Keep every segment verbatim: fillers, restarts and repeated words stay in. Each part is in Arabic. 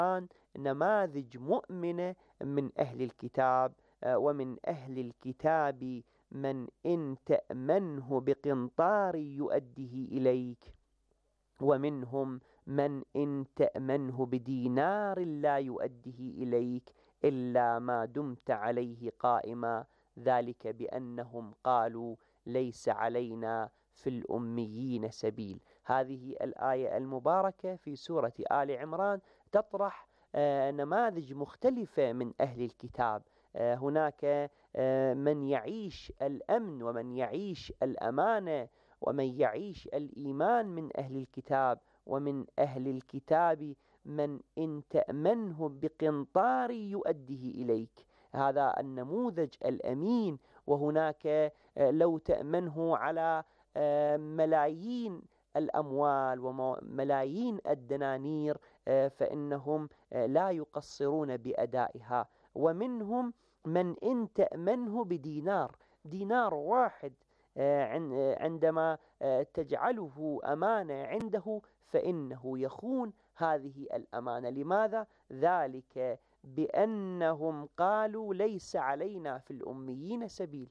نماذج مؤمنة من أهل الكتاب، ومن أهل الكتاب من إن تأمنه بقنطار يؤديه إليك، ومنهم من إن تأمنه بدينار لا يؤديه إليك إلا ما دمت عليه قائما، ذلك بأنهم قالوا ليس علينا في الأميين سبيل. هذه الآية المباركة في سورة آل عمران تطرح نماذج مختلفة من أهل الكتاب. هناك من يعيش الأمن ومن يعيش الأمانة ومن يعيش الإيمان من أهل الكتاب، ومن أهل الكتاب من إن تأمنه بقنطار يؤديه إليك، هذا النموذج الأمين. وهناك لو تأمنه على ملايين الأموال وملايين الدنانير فإنهم لا يقصرون بأدائها. ومنهم من إن تأمنه بدينار، دينار واحد عندما تجعله أمانة عنده فإنه يخون هذه الأمانة. لماذا؟ ذلك بأنهم قالوا ليس علينا في الأميين سبيل.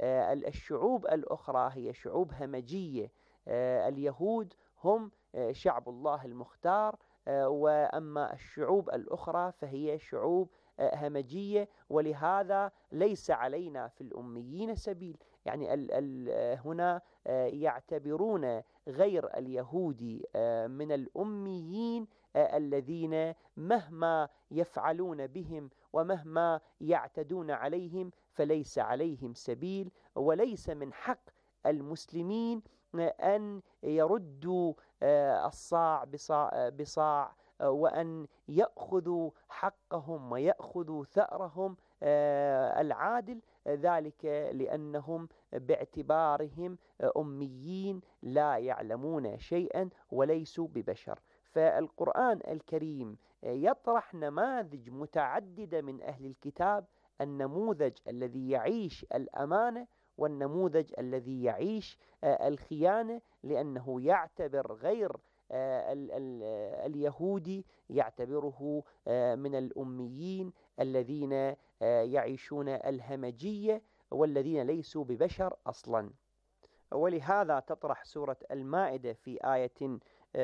الشعوب الأخرى هي شعوب همجية، اليهود هم شعب الله المختار، وأما الشعوب الأخرى فهي شعوب همجية، ولهذا ليس علينا في الأميين سبيل. يعني ال ال هنا يعتبرون غير اليهودي من الأميين الذين مهما يفعلون بهم ومهما يعتدون عليهم فليس عليهم سبيل، وليس من حق المسلمين أن يردوا الصاع بصاع, بصاع وأن يأخذوا حقهم ويأخذوا ثأرهم العادل، ذلك لأنهم باعتبارهم أميين لا يعلمون شيئا وليسوا ببشر. فالقرآن الكريم يطرح نماذج متعددة من أهل الكتاب، النموذج الذي يعيش الأمانة والنموذج الذي يعيش الخيانة، لأنه يعتبر غير ال ال اليهودي يعتبره من الأميين الذين يعيشون الهمجية والذين ليسوا ببشر أصلا. ولهذا تطرح سورة المائدة في آية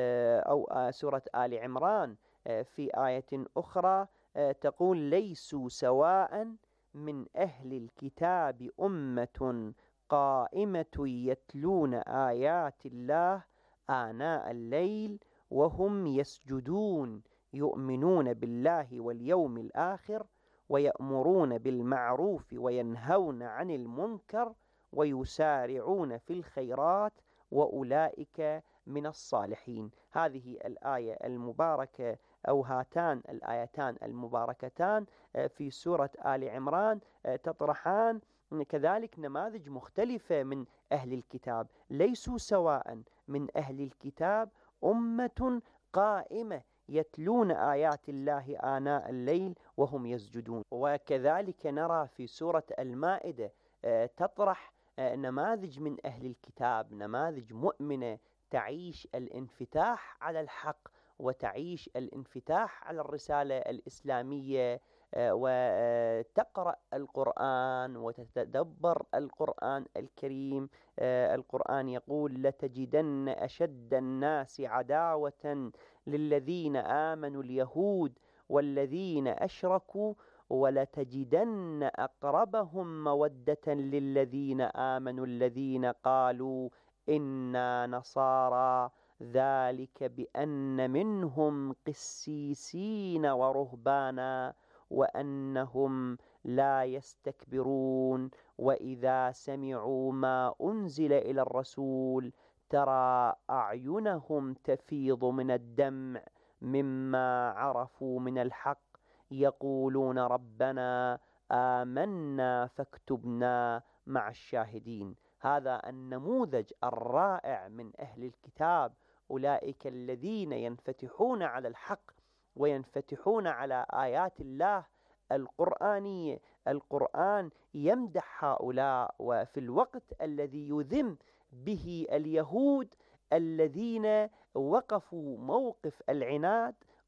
أو سورة آل عمران في آية أخرى تقول ليسوا سواء من أهل الكتاب أمة قائمة يتلون آيات الله آناء الليل وهم يسجدون يؤمنون بالله واليوم الآخر ويأمرون بالمعروف وينهون عن المنكر ويسارعون في الخيرات وأولئك من الصالحين. هذه الآية المباركة أو هاتان الآيتان المباركتان في سورة آل عمران تطرحان كذلك نماذج مختلفة من أهل الكتاب. ليسوا سواء من أهل الكتاب أمة قائمة يتلون آيات الله آناء الليل وهم يسجدون. وكذلك نرى في سورة المائدة تطرح نماذج من أهل الكتاب، نماذج مؤمنة تعيش الانفتاح على الحق وتعيش الانفتاح على الرسالة الإسلامية، وتقرأ القرآن وتتدبر القرآن الكريم. القرآن يقول لتجدن أشد الناس عداوة للذين آمنوا اليهود والذين أشركوا ولتجدن أقربهم مودة للذين آمنوا الذين قالوا إنا نصارى ذلك بأن منهم قسيسين ورهبانا وأنهم لا يستكبرون وإذا سمعوا ما أنزل إلى الرسول ترى أعينهم تفيض من الدمع مما عرفوا من الحق يقولون ربنا آمنا فاكتبنا مع الشاهدين. هذا النموذج الرائع من أهل الكتاب، أولئك الذين ينفتحون على الحق وينفتحون على آيات الله القرآنية. القرآن يمدح هؤلاء، وفي الوقت الذي يذم به اليهود الذين وقفوا موقف العناد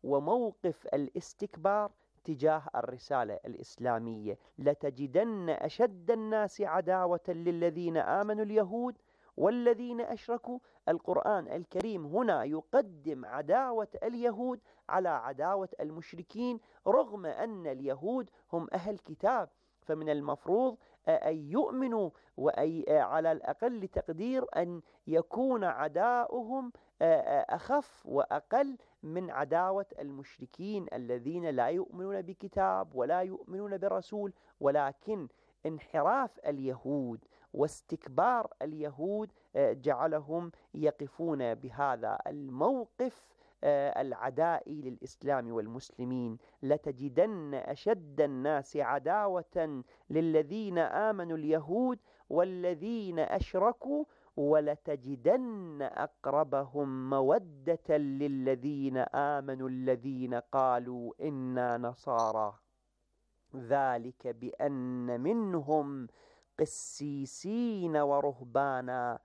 وموقف الاستكبار تجاه الرسالة الإسلامية. لتجدن أشد الناس عداوة للذين آمنوا اليهود والذين أشركوا. القرآن الكريم هنا يقدم عداوة اليهود على عداوة المشركين، رغم أن اليهود هم أهل كتاب، فمن المفروض أن يؤمنوا، وأي على الأقل تقدير أن يكون عداؤهم أخف وأقل من عداوة المشركين الذين لا يؤمنون بكتاب ولا يؤمنون برسول. ولكن انحراف اليهود واستكبار اليهود جعلهم يقفون بهذا الموقف العدائي للإسلام والمسلمين. لتجدن أشد الناس عداوة للذين آمنوا اليهود والذين أشركوا ولتجدن أقربهم مودة للذين آمنوا الذين قالوا إنا نصارى، ذلك بأن منهم قسيسين ورهبانا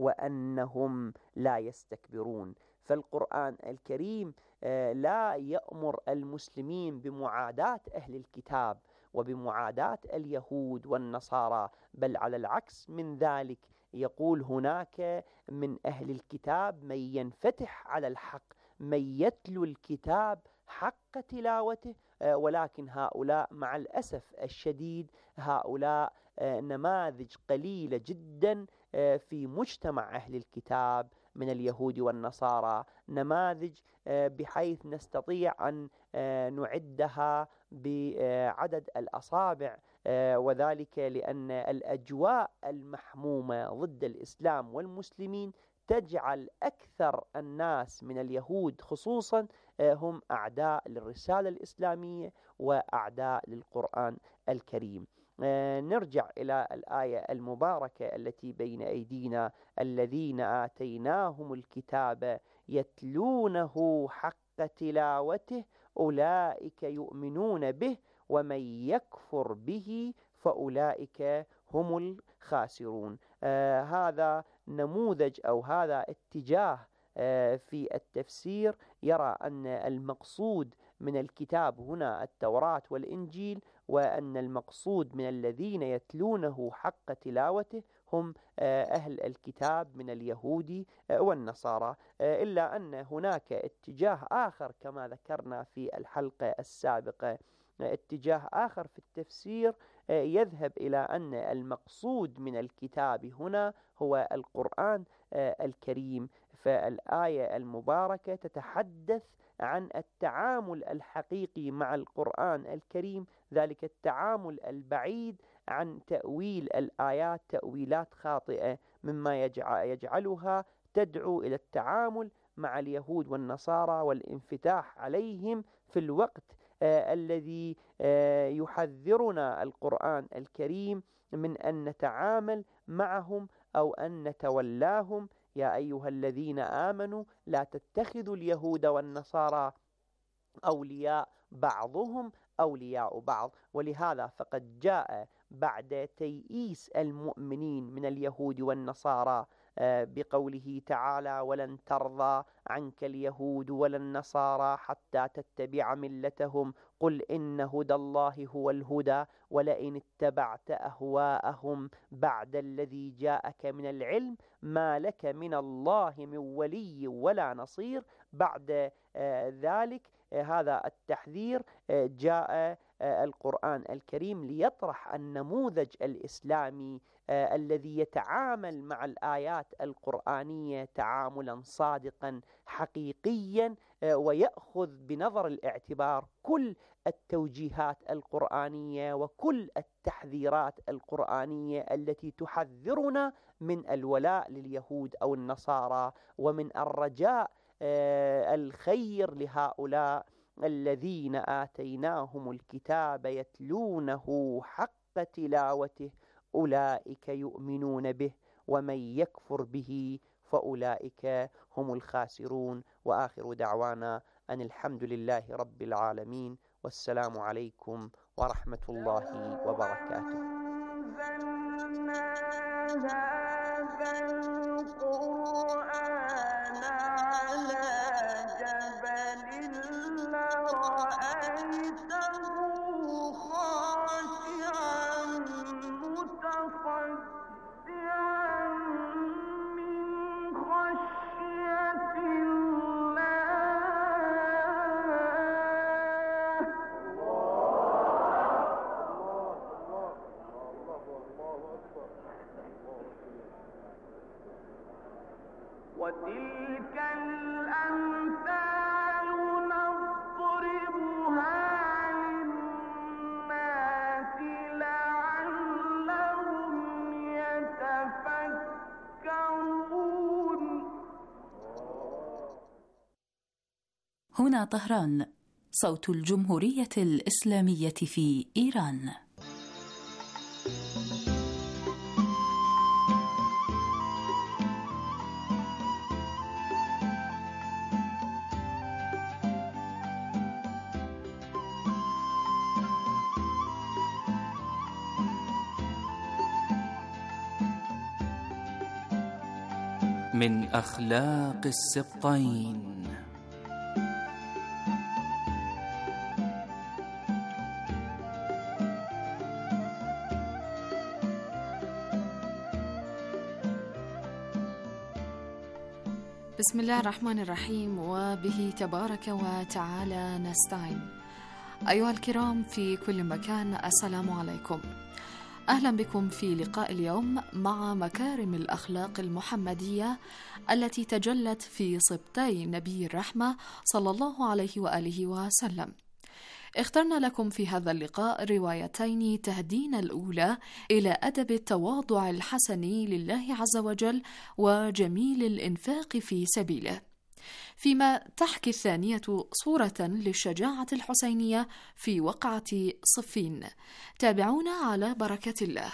وأنهم لا يستكبرون. فالقرآن الكريم لا يأمر المسلمين بمعاداة أهل الكتاب وبمعاداة اليهود والنصارى، بل على العكس من ذلك يقول هناك من أهل الكتاب من ينفتح على الحق، من يتلو الكتاب حق تلاوته. ولكن هؤلاء مع الأسف الشديد هؤلاء نماذج قليلة جدا في مجتمع أهل الكتاب من اليهود والنصارى، نماذج بحيث نستطيع أن نعدها بعدد الأصابع، وذلك لأن الأجواء المحمومة ضد الإسلام والمسلمين تجعل أكثر الناس من اليهود خصوصا هم أعداء للرسالة الإسلامية وأعداء للقرآن الكريم. نرجع إلى الآية المباركة التي بين أيدينا: الذين آتيناهم الكتاب يتلونه حق تلاوته أولئك يؤمنون به ومن يكفر به فأولئك هم الخاسرون. آه هذا نموذج أو هذا اتجاه آه في التفسير يرى أن المقصود من الكتاب هنا التوراة والإنجيل، وأن المقصود من الذين يتلونه حق تلاوته هم أهل الكتاب من اليهود والنصارى. إلا أن هناك اتجاه آخر كما ذكرنا في الحلقة السابقة، اتجاه آخر في التفسير يذهب إلى أن المقصود من الكتاب هنا هو القرآن الكريم. فالآية المباركة تتحدث عن التعامل الحقيقي مع القرآن الكريم، ذلك التعامل البعيد عن تأويل الآيات تأويلات خاطئة مما يجعلها تدعو إلى التعامل مع اليهود والنصارى والانفتاح عليهم في الوقت آه الذي آه يحذرنا القرآن الكريم من أن نتعامل معهم أو أن نتولاهم. يا أيها الذين آمنوا لا تتخذوا اليهود والنصارى أولياء بعضهم أولياء بعض. ولهذا فقد جاء بعد تيئيس المؤمنين من اليهود والنصارى بقوله تعالى: ولن ترضى عنك اليهود ولا النصارى حتى تتبع ملتهم قل إن هدى الله هو الهدى ولئن اتبعت أهواءهم بعد الذي جاءك من العلم ما لك من الله من ولي ولا نصير. بعد ذلك هذا التحذير جاء القرآن الكريم ليطرح النموذج الإسلامي الذي يتعامل مع الآيات القرآنية تعاملا صادقا حقيقيا، ويأخذ بنظر الاعتبار كل التوجيهات القرآنية وكل التحذيرات القرآنية التي تحذرنا من الولاء لليهود أو النصارى ومن الرجاء الخير لهؤلاء الذين آتيناهم الكتاب يتلونه حق تلاوته أولئك يؤمنون به ومن يكفر به فأولئك هم الخاسرون. وآخر دعوانا أن الحمد لله رب العالمين، والسلام عليكم ورحمة الله وبركاته. القرآن على جبل وتلك الأمثال نضربها للناس لعلهم يتفكرون. هنا طهران، صوت الجمهورية الإسلامية في إيران. من أخلاق السبطين. بسم الله الرحمن الرحيم، وبه تبارك وتعالى نستعين. أيها الكرام في كل مكان، السلام عليكم. أهلا بكم في لقاء اليوم مع مكارم الأخلاق المحمدية التي تجلت في سبطي نبي الرحمة صلى الله عليه وآله وسلم. اخترنا لكم في هذا اللقاء روايتين تهدين الأولى إلى أدب التواضع الحسن لله عز وجل وجميل الإنفاق في سبيله، فيما تحكي الثانية صورة للشجاعة الحسينية في وقعة صفين. تابعونا على بركة الله.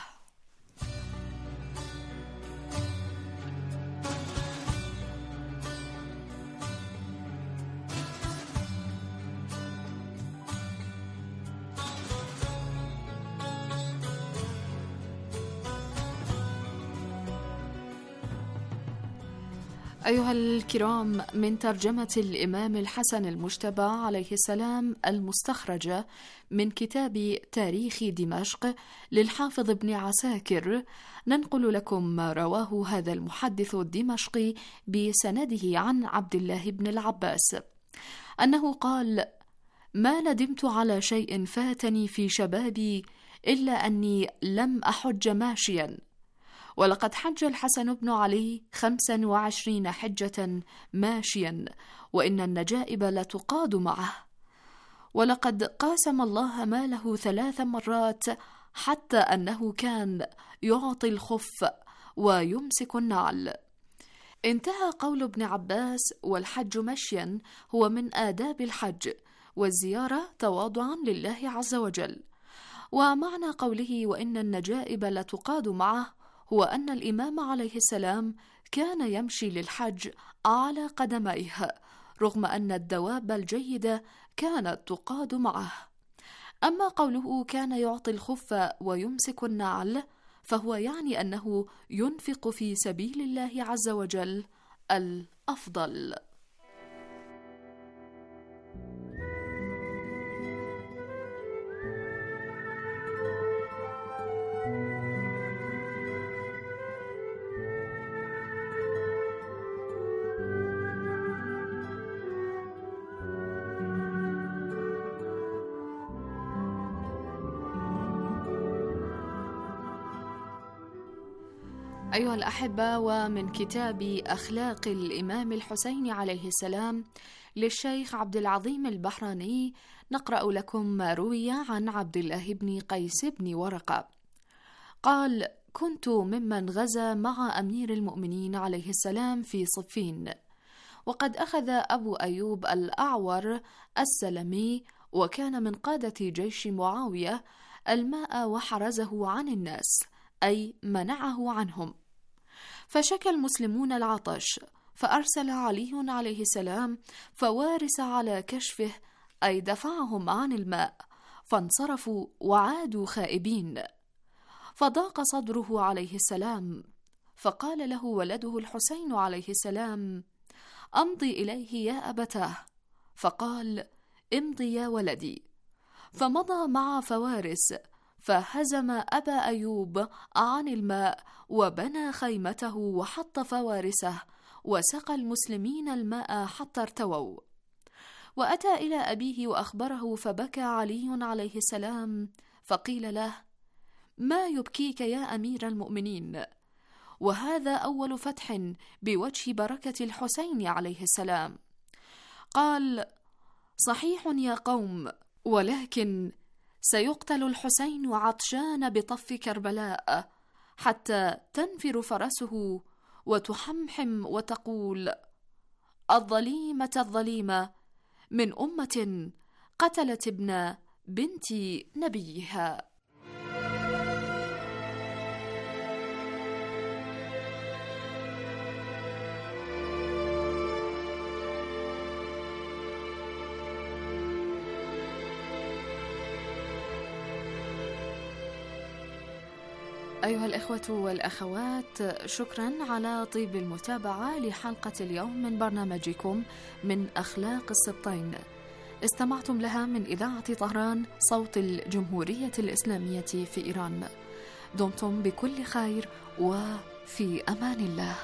أيها الكرام، من ترجمة الإمام الحسن المجتبى عليه السلام المستخرجة من كتاب تاريخ دمشق للحافظ ابن عساكر، ننقل لكم ما رواه هذا المحدث الدمشقي بسنده عن عبد الله بن العباس أنه قال: ما ندمت على شيء فاتني في شبابي إلا أني لم أحج ماشيا، ولقد حج الحسن بن علي خمسا وعشرين حجة ماشيا، وإن النجائب لتقاد معه، ولقد قاسم الله ماله ثلاث مرات حتى أنه كان يعطي الخف ويمسك النعل. انتهى قول ابن عباس: والحج مشيا هو من آداب الحج، والزيارة تواضعا لله عز وجل. ومعنى قوله وإن النجائب لتقاد معه هو أن الإمام عليه السلام كان يمشي للحج على قدميه، رغم أن الدواب الجيدة كانت تقاد معه. أما قوله كان يعطي الخف ويمسك النعل، فهو يعني أنه ينفق في سبيل الله عز وجل الأفضل. أيها الأحبة، ومن كتاب أخلاق الإمام الحسين عليه السلام للشيخ عبد العظيم البحراني نقرأ لكم ما روي عن عبد الله بن قيس بن ورقة قال: كنت ممن غزا مع أمير المؤمنين عليه السلام في صفين، وقد أخذ أبو أيوب الأعور السلمي، وكان من قادة جيش معاوية، الماء وحرزه عن الناس، أي منعه عنهم. فشكى المسلمون العطش، فأرسل علي عليه السلام فوارس على كشفه، أي دفعهم عن الماء، فانصرفوا وعادوا خائبين. فضاق صدره عليه السلام، فقال له ولده الحسين عليه السلام: أمضي إليه يا أبتاه. فقال: امضي يا ولدي. فمضى مع فوارس، فهزم أبا أيوب عن الماء، وبنى خيمته وحط فوارسه، وسقى المسلمين الماء حتى ارتووا. وأتى إلى أبيه وأخبره، فبكى علي عليه السلام، فقيل له: ما يبكيك يا أمير المؤمنين؟ وهذا أول فتح بوجه بركة الحسين عليه السلام. قال: صحيح يا قوم، ولكن سيقتل الحسين عطشان بطف كربلاء، حتى تنفر فرسه وتحمحم وتقول: الظليمة الظليمة من أمة قتلت ابن بنت نبيها. أيها الإخوة والأخوات، شكرا على طيب المتابعة لحلقة اليوم من برنامجكم من أخلاق السبطين. استمعتم لها من إذاعة طهران، صوت الجمهورية الإسلامية في إيران. دمتم بكل خير وفي أمان الله.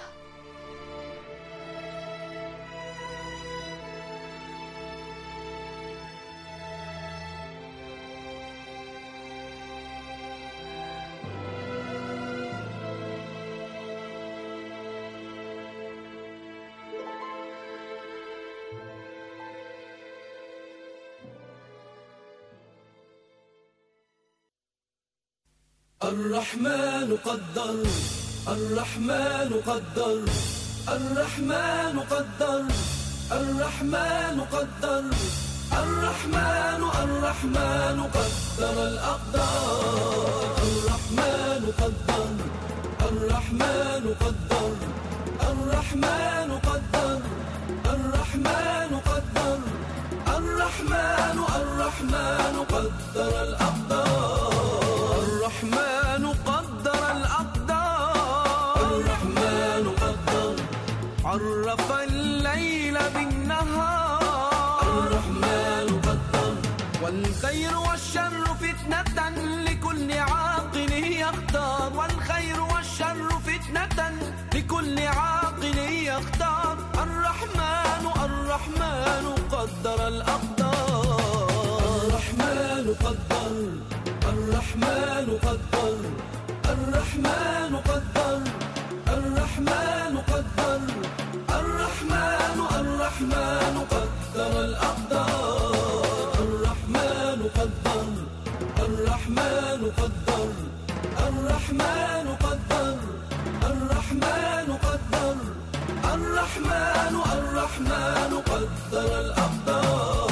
الرحمن قدر، الرحمن قدر، الرحمن قدر، الرحمن قدر، الرحمن الرحمن قدر الأقدار. الرحمن قدر، الرحمن قدر، الرحمن قدر، الرحمن قدر، الرحمن الرحمن قدر الأقدار. الرحمن قدر الأقدار، الرحمن قدر، عرف الليل بالنهار، الرحمن قدر، والخير والشر فتنة لكل عاقل يختار، والخير والشر فتنة لكل عاقل يختار. الرحمن الرحمن قدر الأقدار. الرحمن قدر، الرحمن قدر، الرحمن قدر، الرحمن قدر، الرحمن الرحمن قدر الأقدار. الرحمن قدر، الرحمن قدر، الرحمن قدر، الرحمن قدر، الرحمن الرحمن قدر الأقدار.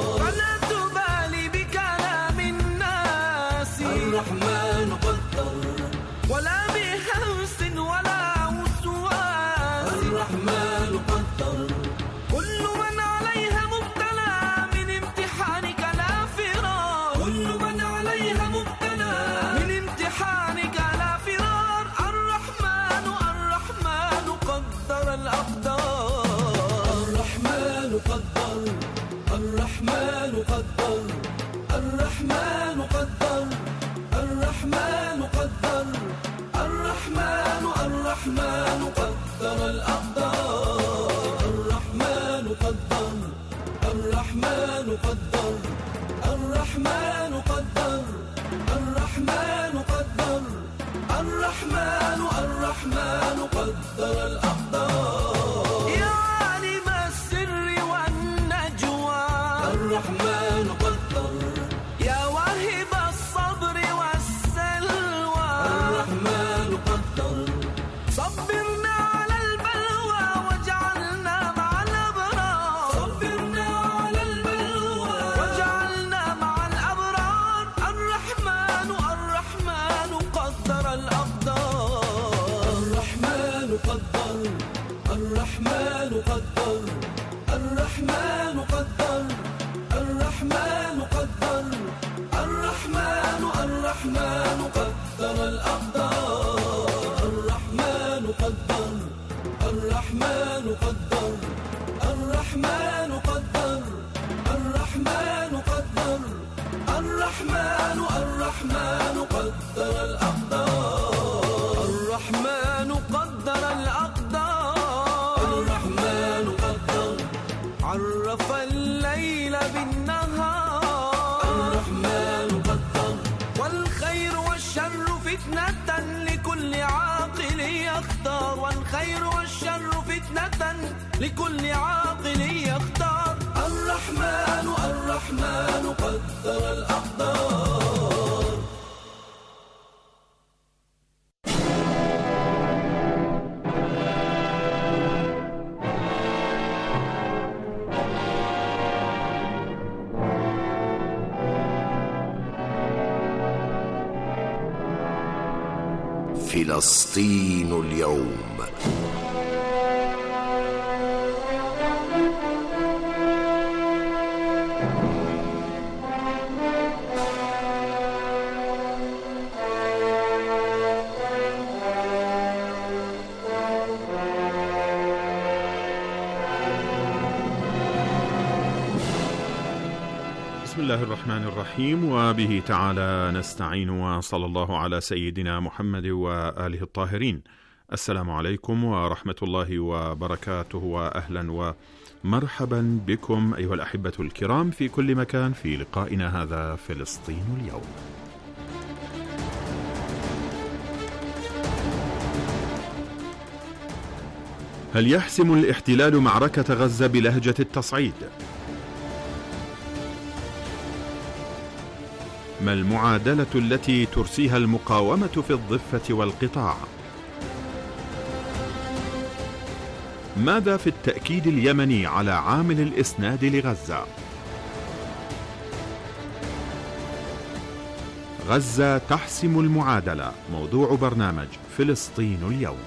الرحمن قدر، ولا بهوس ولا وسواس، الرحمن قدر، كل من عليها مبتلى من امتحانك لا فرار، كل من عليها مبتلى من امتحانك لا فرار. الرحمن الرحمن قدر الأقدار. الرحمن قدر، الرحمن قدر، الرحمن قدر، الرحمن قدر، الرحمن الرحمن قدر الأقدار. الرحمن قدر، الرحمن قدر، الرحمن قدر، الرحمن قدر، الرحمن الرحمن قدر الأقدار. يا عالم السر والنجوى، الرحمن قدر، يا واهب الصبر والسلوى، الرحمن قدر، صبرنا على البلوى واجعلنا مع الأبرار، صبرنا على البلوى واجعلنا مع الأبرار. الرحمن الرحمن قدر الأقدار. الرحمن قدر، الرحمن قدر، الرحمن قدر، الرحمن قدر، الرحمن الرحمن قدر الأقدار. الرحمن قدر، الرحمن قدر، الرحمن قدر، الرحمن قدر، الرحمن الرحمن قدر الأقدار. الرحمن قدر الأقدار، الرحمن قدر، عرف الليل بالنهار، الرحمن قدر، والخير والشر فتنة لكل عاقل يختار. لكل عاقل يختار. الرحمن الرحمن قدر الأقدار. فلسطين اليوم. بسم الله الرحمن الرحيم، وبه تعالى نستعين، وصلى الله على سيدنا محمد وآله الطاهرين. السلام عليكم ورحمة الله وبركاته، وأهلا ومرحبا بكم أيها الأحبة الكرام في كل مكان في لقائنا هذا فلسطين اليوم. هل يحسم الاحتلال معركة غزة بلهجة التصعيد؟ ما المعادلة التي ترسيها المقاومة في الضفة والقطاع؟ ماذا في التأكيد اليمني على عامل الإسناد لغزة؟ غزة تحسم المعادلة، موضوع برنامج فلسطين اليوم.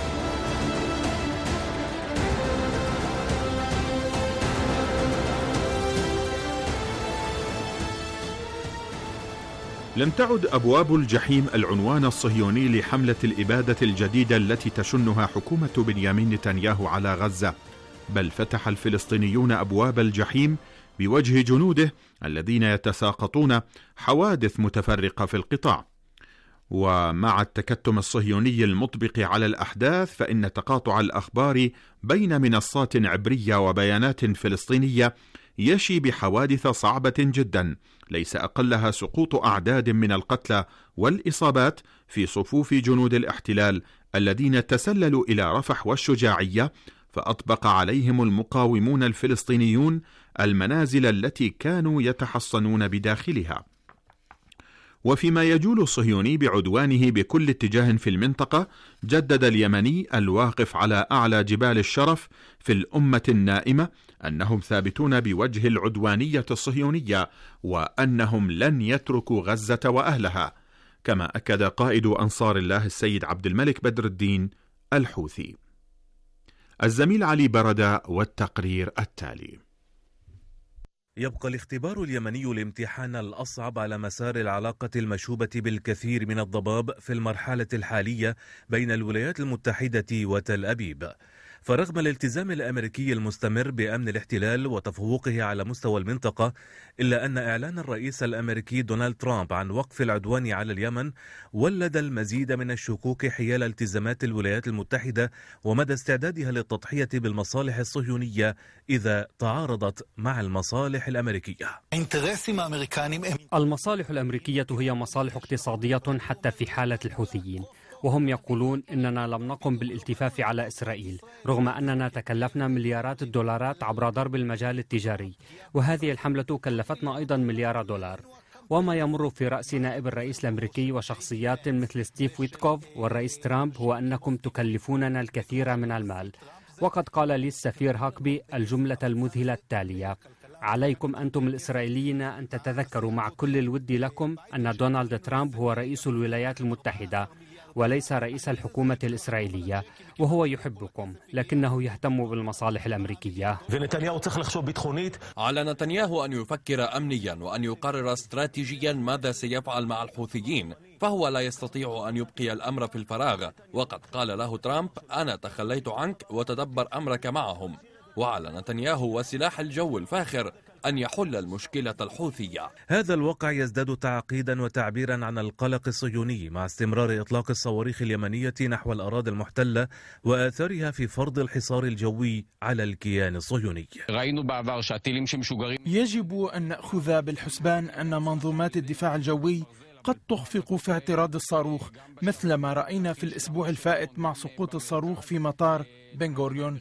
لم تعد أبواب الجحيم العنوان الصهيوني لحملة الإبادة الجديدة التي تشنها حكومة بنيامين نتنياهو على غزة، بل فتح الفلسطينيون أبواب الجحيم بوجه جنوده الذين يتساقطون حوادث متفرقة في القطاع. ومع التكتم الصهيوني المطبق على الأحداث، فإن تقاطع الأخبار بين منصات عبرية وبيانات فلسطينية يشي بحوادث صعبة جدا، ليس أقلها سقوط أعداد من القتلى والإصابات في صفوف جنود الاحتلال الذين تسللوا إلى رفح والشجاعية، فأطبق عليهم المقاومون الفلسطينيون المنازل التي كانوا يتحصنون بداخلها. وفيما يجول الصهيوني بعدوانه بكل اتجاه في المنطقة، جدد اليمني الواقف على أعلى جبال الشرف في الأمة النائمة أنهم ثابتون بوجه العدوانية الصهيونية، وأنهم لن يتركوا غزة وأهلها، كما أكد قائد أنصار الله السيد عبد الملك بدر الدين الحوثي. الزميل علي بردة والتقرير التالي. يبقى الاختبار اليمني الامتحان الأصعب على مسار العلاقة المشوبة بالكثير من الضباب في المرحلة الحالية بين الولايات المتحدة وتل أبيب. فرغم الالتزام الأمريكي المستمر بأمن الاحتلال وتفوقه على مستوى المنطقة، إلا أن إعلان الرئيس الأمريكي دونالد ترامب عن وقف العدوان على اليمن ولد المزيد من الشكوك حيال التزامات الولايات المتحدة ومدى استعدادها للتضحية بالمصالح الصهيونية إذا تعارضت مع المصالح الأمريكية. المصالح الأمريكية هي مصالح اقتصادية حتى في حالة الحوثيين، وهم يقولون إننا لم نقم بالالتفاف على إسرائيل رغم أننا تكلفنا مليارات الدولارات عبر ضرب المجال التجاري، وهذه الحملة كلفتنا أيضا مليار دولار. وما يمر في رأس نائب الرئيس الأمريكي وشخصيات مثل ستيف ويتكوف والرئيس ترامب هو أنكم تكلفوننا الكثير من المال. وقد قال لي السفير هاكبي الجملة المذهلة التالية: عليكم أنتم الإسرائيليين أن تتذكروا مع كل الود لكم أن دونالد ترامب هو رئيس الولايات المتحدة وليس رئيس الحكومة الإسرائيلية، وهو يحبكم لكنه يهتم بالمصالح الأمريكية. على نتنياهو أن يفكر أمنيا وأن يقرر استراتيجيا ماذا سيفعل مع الحوثيين، فهو لا يستطيع أن يبقي الأمر في الفراغ. وقد قال له ترامب: أنا تخليت عنك وتدبر أمرك معهم. وعلى نتنياهو وسلاح الجو الفاخر أن يحل المشكلة الحوثية. هذا الواقع يزداد تعقيدا وتعبيرا عن القلق الصهيوني مع استمرار إطلاق الصواريخ اليمنية نحو الأراضي المحتلة وآثارها في فرض الحصار الجوي على الكيان الصهيوني. يجب أن نأخذ بالحسبان أن منظومات الدفاع الجوي قد تخفق في اعتراض الصاروخ، مثل ما رأينا في الأسبوع الفائت مع سقوط الصاروخ في مطار بن غوريون.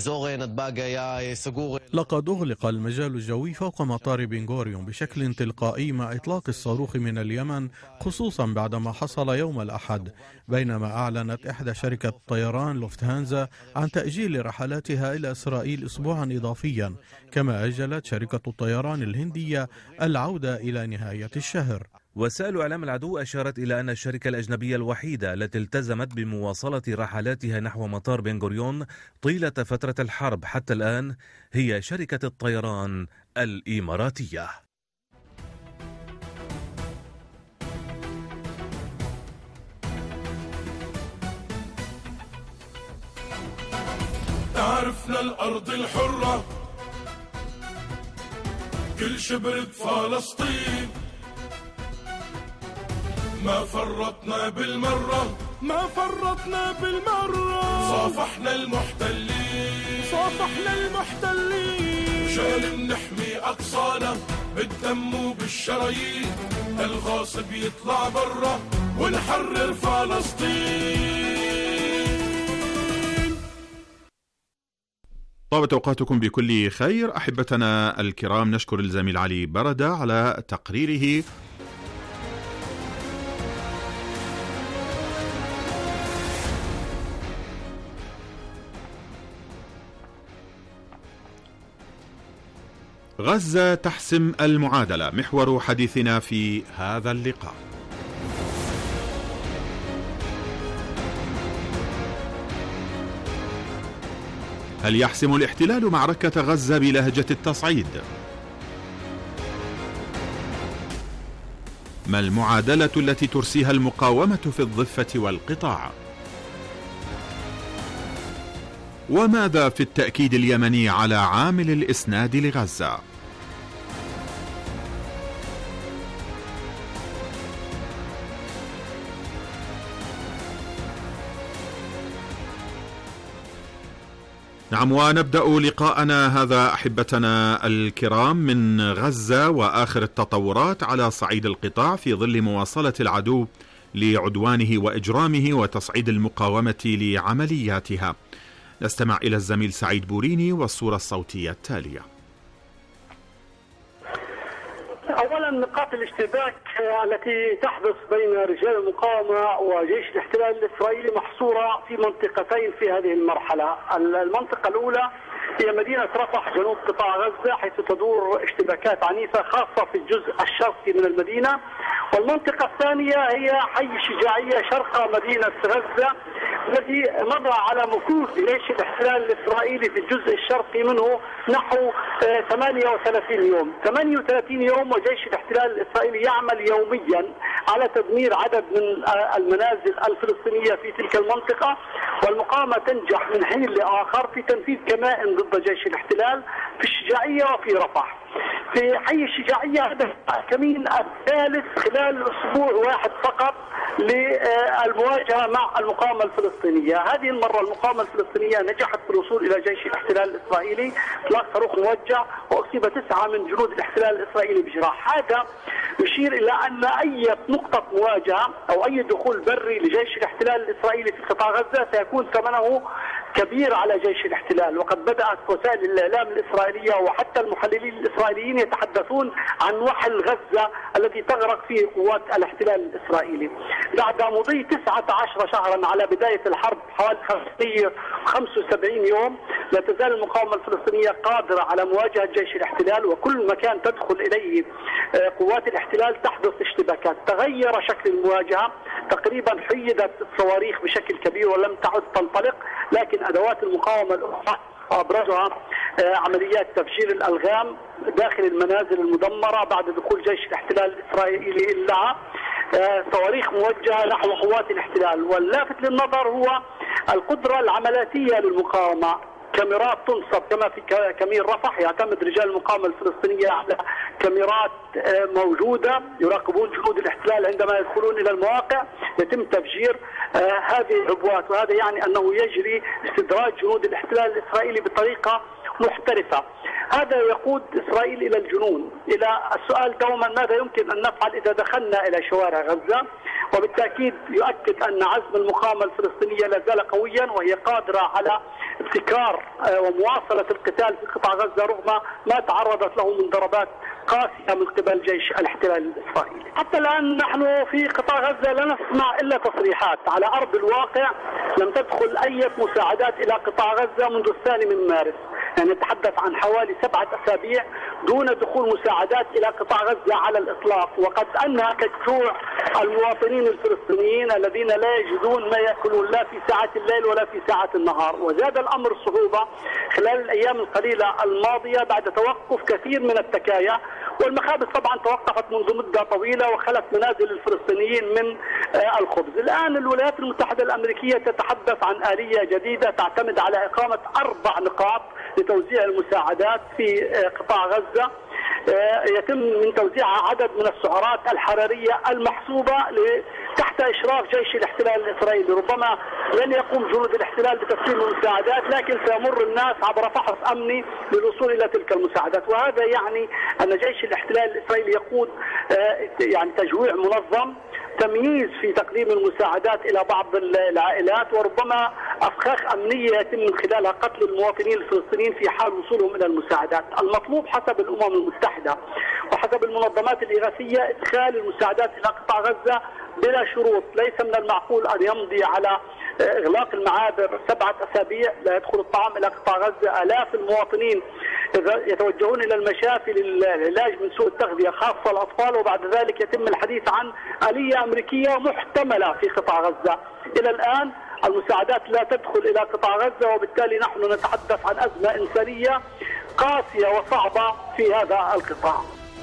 لقد أغلق المجال الجوي فوق مطار بن غوريون بشكل تلقائي مع إطلاق الصاروخ من اليمن، خصوصا بعدما حصل يوم الأحد، بينما أعلنت إحدى شركة طيران لوفتهانزا عن تأجيل رحلاتها إلى إسرائيل أسبوعا إضافيا، كما أجلت شركة الطيران الهندية العودة إلى نهاية الشهر. وسائل إعلام العدو أشارت إلى أن الشركة الأجنبية الوحيدة التي التزمت بمواصلة رحلاتها نحو مطار بن غوريون طيلة فترة الحرب حتى الآن هي شركة الطيران الإماراتية. تعرفنا الأرض الحرة كل شبر بفلسطين، ما فرطنا بالمرة ما فرطنا بالمرة، صافحنا المحتلين صافحنا المحتلين، شان نحمي أقصانا بالدم وبالشرايين، الغاصب يطلع برا ونحرر فلسطين. طابت أوقاتكم بكل خير أحبتنا الكرام. نشكر الزميل علي بردة على تقريره. غزة تحسم المعادلة، محور حديثنا في هذا اللقاء. هل يحسم الاحتلال معركة غزة بلهجة التصعيد؟ ما المعادلة التي ترسيها المقاومة في الضفة والقطاع؟ وماذا في التأكيد اليمني على عامل الإسناد لغزة؟ نعم، ونبدأ لقاءنا هذا أحبتنا الكرام من غزة وآخر التطورات على صعيد القطاع في ظل مواصلة العدو لعدوانه وإجرامه وتصعيد المقاومة لعملياتها. نستمع إلى الزميل سعيد بوريني والصورة الصوتية التالية. أولا نقاط الاشتباك التي تحدث بين رجال المقاومة وجيش الاحتلال الإسرائيلي محصورة في منطقتين في هذه المرحلة. المنطقة الأولى هي مدينة رفح جنوب قطاع غزة، حيث تدور اشتباكات عنيفة خاصة في الجزء الشرقي من المدينة، والمنطقة الثانية هي حي الشجاعية شرق مدينة غزة الذي مر على مكوث جيش الاحتلال الإسرائيلي في الجزء الشرقي منه نحو ثمانية وثلاثين يوم ثمانية وثلاثين يوم وجيش الاحتلال الإسرائيلي يعمل يوميا على تدمير عدد من المنازل الفلسطينية في تلك المنطقة، والمقاومة تنجح من حين لآخر في تنفيذ كمائن ضد جيش الاحتلال في الشجاعية وفي رفح. في حي الشجاعية هذا الكمين الثالث خلال أسبوع واحد فقط للمواجهة مع المقاومة الفلسطينية. هذه المرة المقاومة الفلسطينية نجحت في الوصول إلى جيش الاحتلال الإسرائيلي إطلاق صاروخ موجه، وأصيب تسعة من جنود الاحتلال الإسرائيلي بجراح. هذا يشير إلى أن أي نقطة مواجهة أو أي دخول بري لجيش الاحتلال الإسرائيلي في قطاع غزة سيكون ثمنه كبير على جيش الاحتلال. وقد بدأت وسائل الإعلام الإسرائيلية وحتى المحللين الإسرائيليين يتحدثون عن وحل غزة الذي تغرق فيه قوات الاحتلال الإسرائيلي. بعد مضي تسعة عشر شهرا على بداية الحرب حوالي خمسمائة وخمسة وسبعين يوم، لا تزال المقاومة الفلسطينية قادرة على مواجهة جيش الاحتلال، وكل مكان تدخل إليه قوات الاحتلال تحدث اشتباكات. تغير شكل المواجهة، تقريبا حيدت الصواريخ بشكل كبير ولم تعد تنطلق، لكن أدوات المقاومة الأخرى وأبرزها عمليات تفجير الألغام داخل المنازل المدمرة بعد دخول جيش الاحتلال الإسرائيلي لها، صواريخ موجهة نحو قوات الاحتلال. واللافت للنظر هو القدرة العملياتية للمقاومة، كاميرات تنصب كما في كمين رفح. يعتمد رجال المقاومة الفلسطينية على كاميرات موجودة يراقبون جنود الاحتلال عندما يدخلون إلى المواقع، يتم تفجير هذه العبوات، وهذا يعني أنه يجري استدراج جنود الاحتلال الإسرائيلي بطريقة محترفة. هذا يقود إسرائيل إلى الجنون، إلى السؤال دوما ماذا يمكن أن نفعل إذا دخلنا إلى شوارع غزة. وبالتأكيد يؤكد أن عزم المقاومة الفلسطينية لا زال قويا، وهي قادرة على ابتكار ومواصلة القتال في قطاع غزة رغم ما تعرضت له من ضربات قاسية من قبل جيش الاحتلال الإسرائيلي. حتى الآن نحن في قطاع غزة لا نسمع إلا تصريحات، على أرض الواقع لم تدخل أي مساعدات إلى قطاع غزة منذ الثاني من مارس، يعني نتحدث عن حوالي سبعة أسابيع دون دخول مساعدات إلى قطاع غزة على الإطلاق، وقد أنهكت جوع المواطنين الفلسطينيين الذين لا يجدون ما يأكلون لا في ساعة الليل ولا في ساعة النهار. وزاد الأمر صعوبة خلال الأيام القليلة الماضية بعد توقف كثير من التكايا، والمخابز طبعا توقفت منذ مدة طويلة وخلت منازل الفلسطينيين من الخبز. الآن الولايات المتحدة الأمريكية تتحدث عن آلية جديدة تعتمد على إقامة أربع نقاط لتوزيع المساعدات في قطاع غزة، يتم من توزيعها عدد من السعرات الحرارية المحسوبة تحت إشراف جيش الاحتلال الإسرائيلي. ربما لن يقوم جنود الاحتلال بتسليم المساعدات، لكن سيمر الناس عبر فحص أمني للوصول إلى تلك المساعدات. وهذا يعني أن جيش الاحتلال الإسرائيلي يقود يعني تجويع منظم، تمييز في تقديم المساعدات إلى بعض العائلات، وربما أفخاخ أمنية يتم من خلالها قتل المواطنين الفلسطينيين في حال وصولهم إلى المساعدات. المطلوب حسب الأمم المتحدة وحسب المنظمات الإغاثية إدخال المساعدات إلى قطاع غزة بلا شروط. ليس من المعقول أن يمضي على إغلاق المعابر سبعة أسابيع لا يدخل الطعام إلى قطاع غزة. آلاف المواطنين يتوجهون إلى المشافي للعلاج من سوء التغذية خاصة الأطفال، وبعد ذلك يتم الحديث عن آلية أمريكية محتملة في قطاع غزة. إلى الآن المساعدات لا تدخل إلى قطاع غزة، وبالتالي نحن نتحدث عن أزمة إنسانية قاسية وصعبة في هذا القطاع.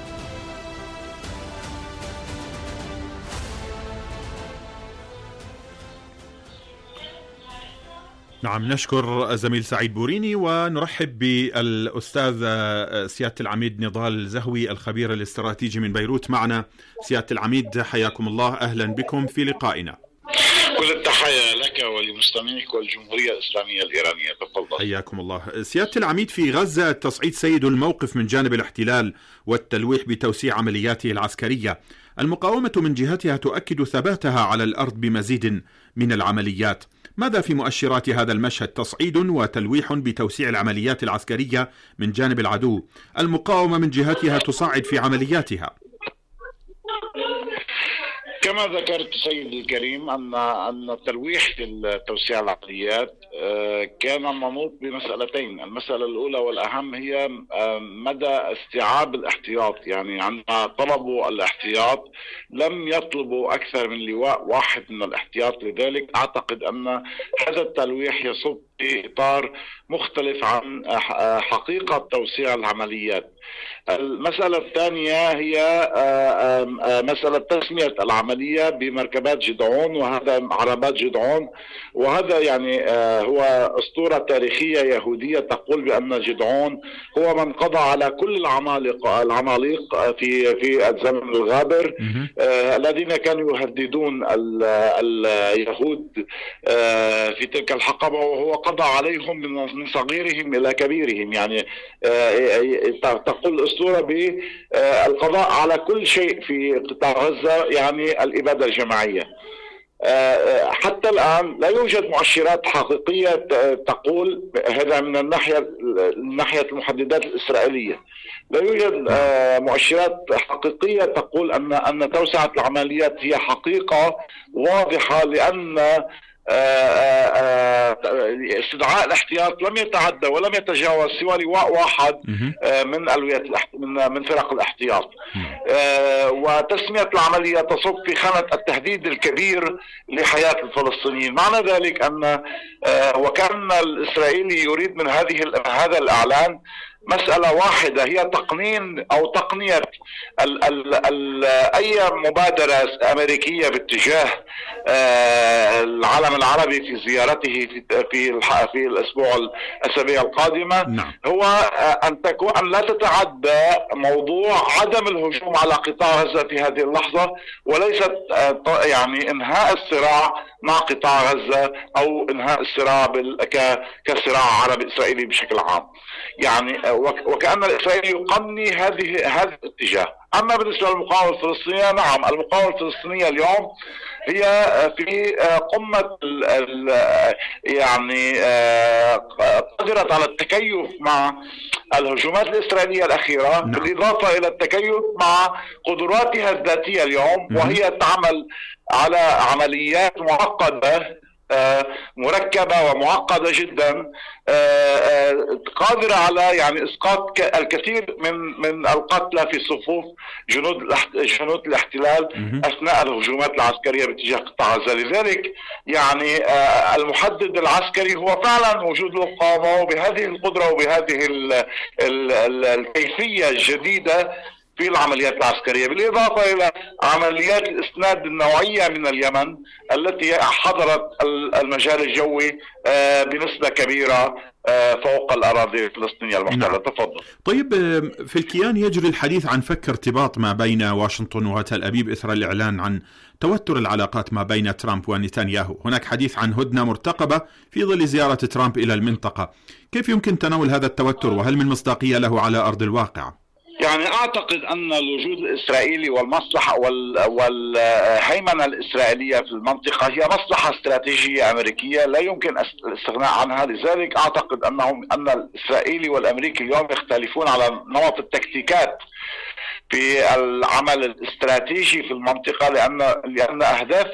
نعم، نشكر زميل سعيد بوريني، ونرحب بالأستاذ سيادة العميد نضال زهوي الخبير الاستراتيجي من بيروت معنا. سيادة العميد حياكم الله، أهلا بكم في لقائنا. كل التحية لك ولمستمعيك والجمهورية الإسلامية الإيرانية، تفضل. حياكم الله. سيادة العميد، في غزة التصعيد سيد الموقف من جانب الاحتلال والتلويح بتوسيع عملياته العسكرية. المقاومة من جهتها تؤكد ثباتها على الأرض بمزيد من العمليات. ماذا في مؤشرات هذا المشهد؟ تصعيد وتلويح بتوسيع العمليات العسكرية من جانب العدو، المقاومة من جهتها تصعد في عملياتها. كما ذكرت سيدي الكريم أن أن التلويح في توسيع العمليات كان منوط بمسألتين. المسألة الأولى والأهم هي مدى استيعاب الاحتياط، يعني عندما طلبوا الاحتياط لم يطلبوا أكثر من لواء واحد من الاحتياط، لذلك أعتقد أن هذا التلويح يصب في إطار مختلف عن حقيقة توسيع العمليات. المسألة الثانية هي مسألة تسمية العملية بمركبات جدعون، وهذا عربات جدعون، وهذا يعني هو أسطورة تاريخية يهودية تقول بأن جدعون هو من قضى على كل العمالق العماليق في في الزمن الغابر الذين كانوا يهددون اليهود في تلك الحقبة، وهو قضى عليهم من صغيرهم إلى كبيرهم. يعني تقول الأسطورة بالقضاء على كل شيء في قطاع غزة، يعني الإبادة الجماعية. حتى الآن لا يوجد مؤشرات حقيقية تقول هذا من الناحية ناحية المحددات الإسرائيلية. لا يوجد مؤشرات حقيقية تقول أن أن توسعة العمليات هي حقيقة واضحة، لأن استدعاء الاحتياط لم يتعدى ولم يتجاوز سوى لواء واحد من ألوية من من فرق الاحتياط. وتسمية العملية تصب في خانة التهديد الكبير لحياة الفلسطينيين. معنى ذلك أن وكان الإسرائيلي يريد من هذه هذا الإعلان مسألة واحدة، هي تقنين أو تقنية ال ال ال أي مبادرة أمريكية باتجاه العالم العربي في زيارته في في, في الأسبوع الأسابيع القادمة. نعم. هو أن تكون أن لا تتعدى موضوع عدم الهجوم على قطاع غزة في هذه اللحظة، وليست يعني إنهاء الصراع مع قطاع غزة أو إنهاء الصراع كصراع عربي إسرائيلي بشكل عام. يعني وكأن الإسرائيلي يقني هذه هذا الاتجاه. أما بالنسبة للمقاومة الفلسطينية، نعم، المقاومة الفلسطينية اليوم هي في قمة ال ال يعني قدرت على التكيف مع الهجومات الإسرائيلية الأخيرة، نعم. بالإضافة إلى التكيف مع قدراتها الذاتية اليوم، وهي تعمل على عمليات معقدة مركبة ومعقدة جدا، قادرة على يعني إسقاط الكثير من من القتلى في صفوف جنود جنود الاحتلال أثناء الهجومات العسكرية باتجاه قطاع غزة. لذلك يعني المحدد العسكري هو فعلا وجود المقاومة، وبهذه القدرة وبهذه ال ال ال الكيفية الجديدة في العمليات العسكرية، بالإضافة إلى عمليات الإسناد النوعية من اليمن التي حضرت المجال الجوي بنسبة كبيرة فوق الأراضي الفلسطينية المحتلة. نعم. تفضل. طيب، في الكيان يجري الحديث عن فك ارتباط ما بين واشنطن وتل أبيب إثر الإعلان عن توتر العلاقات ما بين ترامب ونتنياهو. هناك حديث عن هدنة مرتقبة في ظل زيارة ترامب إلى المنطقة. كيف يمكن تناول هذا التوتر، وهل من مصداقية له على أرض الواقع؟ يعني أعتقد أن الوجود الإسرائيلي والمصلحة والهيمنة الإسرائيلية في المنطقة هي مصلحة استراتيجية أمريكية لا يمكن الاستغناء عنها. لذلك أعتقد أنهم أن الإسرائيلي والأمريكي اليوم يختلفون على نمط التكتيكات في العمل الاستراتيجي في المنطقة، لأن لأن أهداف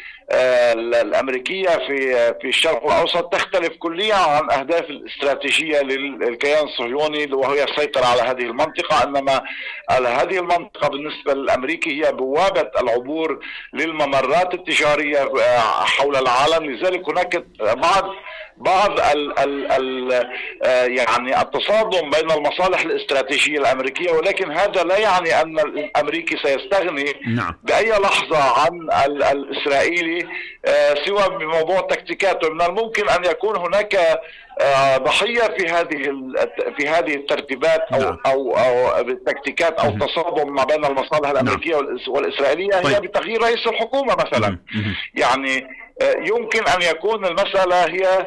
الأمريكية في في الشرق الأوسط تختلف كليا عن أهداف الاستراتيجية للكيان الصهيوني، وهي السيطرة على هذه المنطقة. إنما هذه المنطقة بالنسبة للأمريكي هي بوابة العبور للممرات التجارية حول العالم. لذلك هناك بعض بعض ال ال ال يعني التصادم بين المصالح الاستراتيجية الأمريكية، ولكن هذا لا يعني أن الأمريكي سيستغني نعم. بأي لحظة عن ال الإسرائيلي سوى بموضوع تكتيكاته. من الممكن أن يكون هناك ضحية في هذه في هذه الترتيبات أو نعم. أو أو بالتكتيكات أو تصادم ما بين المصالح الأمريكية نعم. والإسرائيلية. طيب. هي بتغيير رئيس الحكومة مثلا. مم. يعني يمكن أن يكون المسألة هي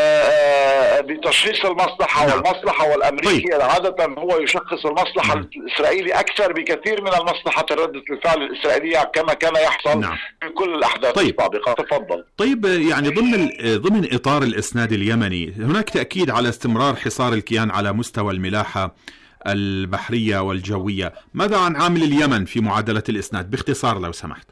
بتشخيص المصلحة نعم. والمصلحة والأمريكي طيب. عادة هو يشخص المصلحة نعم. الإسرائيلي أكثر بكثير من المصلحة ردة الفعل الإسرائيلية كما كان يحصل نعم. في كل الأحداث طيب. السابقة. تفضل. طيب، يعني ضمن ضمن إطار الإسناد اليمني هناك تأكيد على استمرار حصار الكيان على مستوى الملاحة البحرية والجوية. ماذا عن عامل اليمن في معادلة الإسناد باختصار لو سمحت؟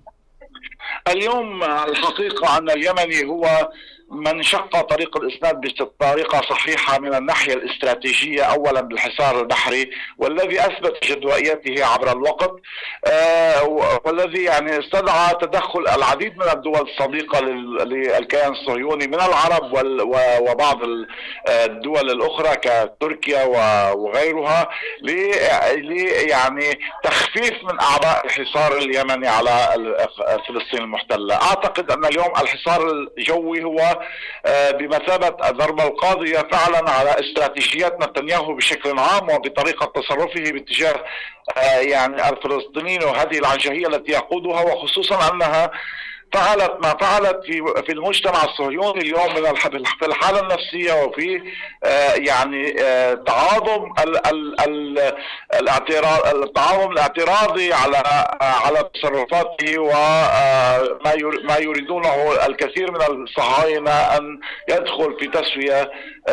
اليوم الحقيقة أن اليمني هو من شق طريق الإسناد بطريقة صحيحة من الناحية الاستراتيجية، أولا بالحصار البحري والذي أثبت جدوائيته عبر الوقت، آه والذي يعني استدعى تدخل العديد من الدول الصديقة للكيان الصهيوني من العرب وبعض الدول الأخرى كتركيا وغيرها ل يعني تخفيف من أعباء الحصار اليمني على فلسطين المحتلة. أعتقد أن اليوم الحصار الجوي هو بمثابة ضربة القاضية فعلا على استراتيجيات نتنياهو بشكل عام وبطريقة تصرفه باتجاه يعني الفلسطينيين وهذه العنجهية التي يقودها، وخصوصا أنها فعلت ما فعلت في في المجتمع الصهيوني اليوم من في الحالة النفسية وفي آه يعني آه تعاظم ال ال ال الاعتراض التعاظم الاعتراضي على آه على تصرفاته وما ما يريدونه الكثير من الصهاينة أن يدخل في تسوية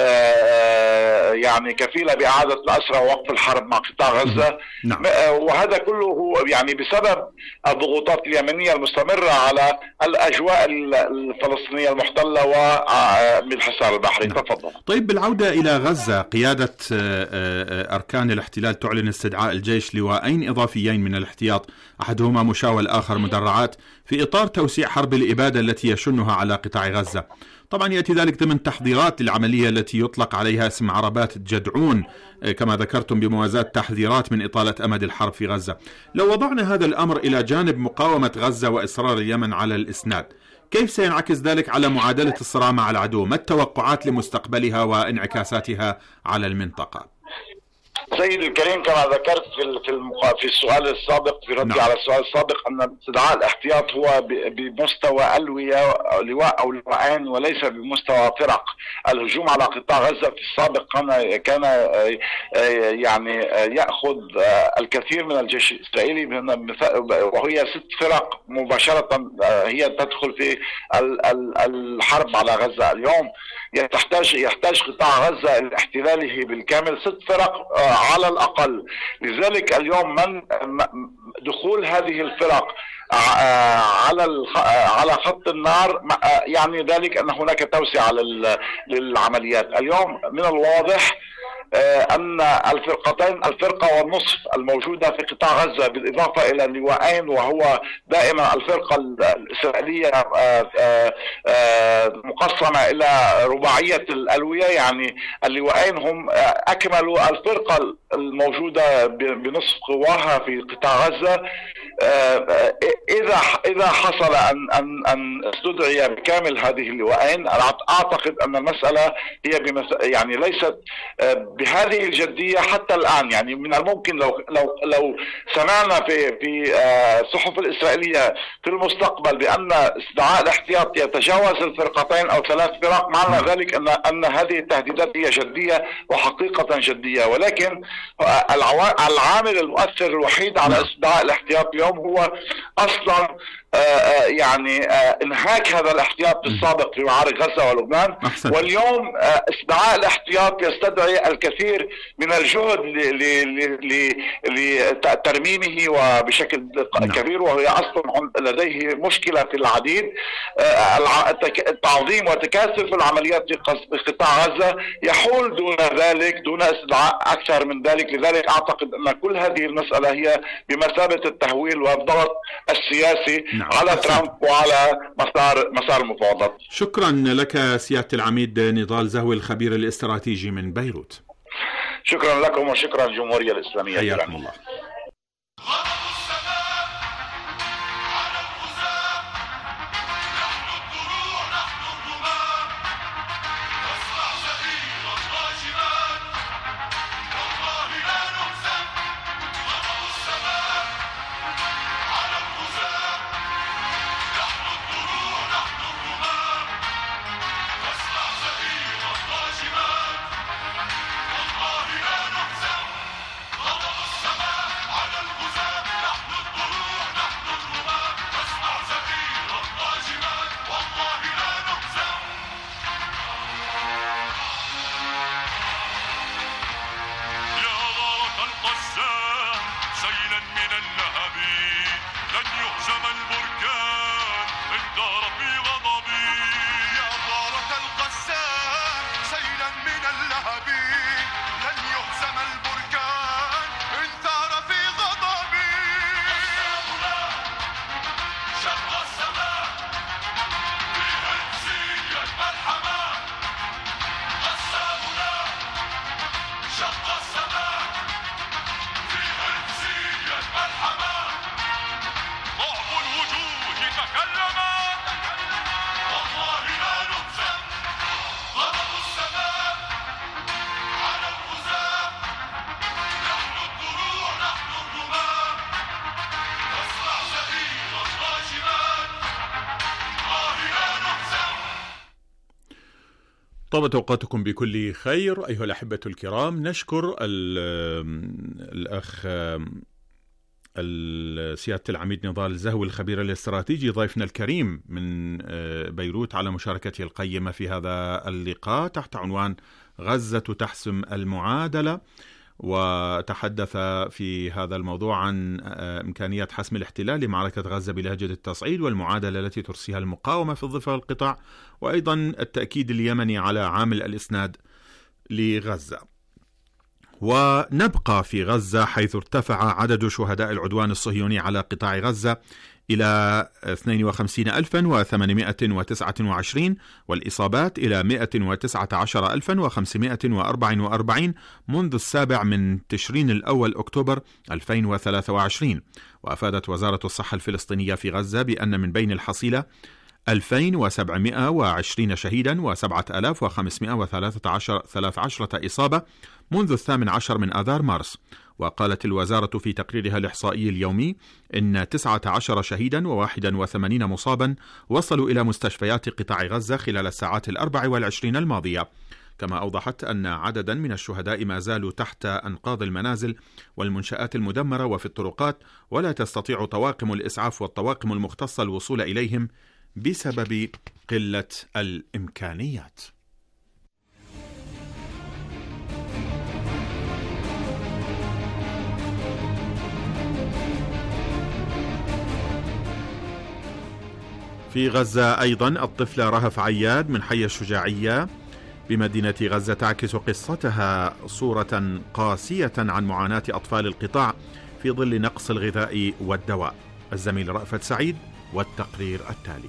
آه يعني كفيلة بإعادة الأسرى ووقف الحرب مع قطاع غزة. نعم. وهذا كله هو يعني بسبب الضغوطات اليمنية المستمرة على الأجواء الفلسطينية المحتلة وبالحصار البحري. تفضل. طيب، بالعودة إلى غزة، قيادة أركان الاحتلال تعلن استدعاء الجيش لواءين إضافيين من الاحتياط، أحدهما مشاة والآخر مدرعات، في إطار توسيع حرب الإبادة التي يشنها على قطاع غزة. طبعا يأتي ذلك ضمن تحضيرات للعملية التي يطلق عليها اسم عربات جدعون كما ذكرتم، بموازاة تحذيرات من إطالة أمد الحرب في غزة. لو وضعنا هذا الأمر إلى جانب مقاومة غزة وإصرار اليمن على الإسناد، كيف سينعكس ذلك على معادلة الصراع مع العدو؟ ما التوقعات لمستقبلها وانعكاساتها على المنطقة؟ سيد الكريم كما ذكرت في في في السؤال السابق في ردي على السؤال السابق ان استدعاء الاحتياط هو بمستوى الويه لواء او لواءين وليس بمستوى فرق. الهجوم على قطاع غزه في السابق كان كان يعني ياخذ الكثير من الجيش الاسرائيلي وهي ست فرق مباشره هي تدخل في الحرب على غزه. اليوم يحتاج يحتاج قطاع غزه لاحتلاله بالكامل ست فرق على الأقل. لذلك اليوم من دخول هذه الفرق على على خط النار يعني ذلك أن هناك توسعة للعمليات. اليوم من الواضح أن الفرقتين الفرقة والنصف الموجودة في قطاع غزة بالإضافة إلى اللواءين وهو دائما الفرقة الإسرائيلية مقسمة إلى رباعية الألوية، يعني اللواءين هم أكملوا الفرقة الموجودة بنصف قواها في قطاع غزة. إذا إذا حصل أن أن أن استدعي بكامل هذه اللواءين أعتقد أن المسألة هي يعني ليست بهذه الجدية حتى الآن. يعني من الممكن لو لو لو سمعنا في في الصحف الإسرائيلية في المستقبل بأن استدعاء الاحتياط يتجاوز الفرقتين أو ثلاث فرق، معنى ذلك أن أن هذه التهديدات هي جدية وحقيقة جدية. ولكن العامل المؤثر الوحيد على استدعاء الاحتياط اليوم هو أصلا يعني انهاك هذا الاحتياط السابق في معارك غزة ولبنان. أحسن. واليوم استدعاء الاحتياط يستدعي الكثير من الجهد لترميمه وبشكل نعم. كبير، وهي أصلا لديه مشكلة في العديد. التعظيم وتكاثف العمليات في قطاع غزة يحول دون ذلك دون استدعاء أكثر من ذلك. لذلك أعتقد أن كل هذه المسألة هي بمثابة التهويل والضغط السياسي نعم. على ترامب وعلى مسار مسار المفاوضات. شكرا لك سيادة العميد نضال زهوي الخبير الاستراتيجي من بيروت. شكرا لكم وشكرا للجمهورية الإسلامية. حياكم الله. طابت أوقاتكم بكل خير أيها الأحبة الكرام. نشكر الأخ سيادة العميد نضال زهوي الخبير الاستراتيجي ضيفنا الكريم من بيروت على مشاركته القيمة في هذا اللقاء تحت عنوان غزة تحسم المعادلة، وتحدث في هذا الموضوع عن إمكانية حسم الاحتلال لمعركة غزة بلهجة التصعيد والمعادلة التي ترسيها المقاومة في الضفة والقطاع، وأيضا التأكيد اليمني على عامل الإسناد لغزة. ونبقى في غزة حيث ارتفع عدد شهداء العدوان الصهيوني على قطاع غزة إلى اثنين وخمسين ألفا وثمانمائة وتسعة وعشرين والإصابات إلى مائة وتسعة عشر ألفا وخمسمائة وأربعة وأربعين منذ السابع من تشرين الأول أكتوبر ألفين وثلاثة وعشرين. وأفادت وزارة الصحة الفلسطينية في غزة بأن من بين الحصيلة ألفين وسبعمائة وعشرين شهيدا وسبعة آلاف وخمسمائة وثلاثة عشر إصابة منذ الثامن عشر من آذار مارس. وقالت الوزارة في تقريرها الإحصائي اليومي إن تسعة عشر شهيدا وواحدا وثمانين مصابا وصلوا إلى مستشفيات قطاع غزة خلال الساعات الأربع والعشرين الماضية. كما أوضحت أن عددا من الشهداء ما زالوا تحت أنقاض المنازل والمنشآت المدمرة وفي الطرقات، ولا تستطيع طواقم الإسعاف والطواقم المختصة الوصول إليهم بسبب قلة الإمكانيات. في غزة أيضا الطفلة رهف عياد من حي الشجاعية بمدينة غزة تعكس قصتها صورة قاسية عن معاناة أطفال القطاع في ظل نقص الغذاء والدواء. الزميل رأفت سعيد والتقرير التالي.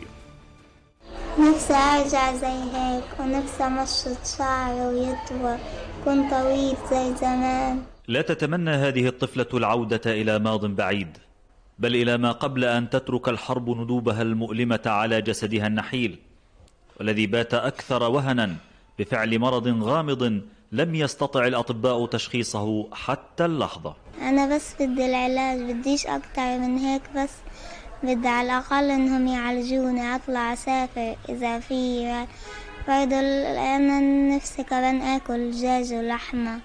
نفسي أرجع زي هيك، ونفسي أمشط شعري ويطول كن طويل زي زمان. لا تتمنى هذه الطفلة العودة إلى ماض بعيد، بل إلى ما قبل أن تترك الحرب ندوبها المؤلمة على جسدها النحيل، والذي بات أكثر وهنا بفعل مرض غامض لم يستطع الأطباء تشخيصه حتى اللحظة. أنا بس بدي العلاج، بديش أكتر من هيك، بس بدي على الأقل إنهم يعالجوني أطلع أسافر إذا في. برضو أنا نفسي كمان أكل دجاج ولحمة،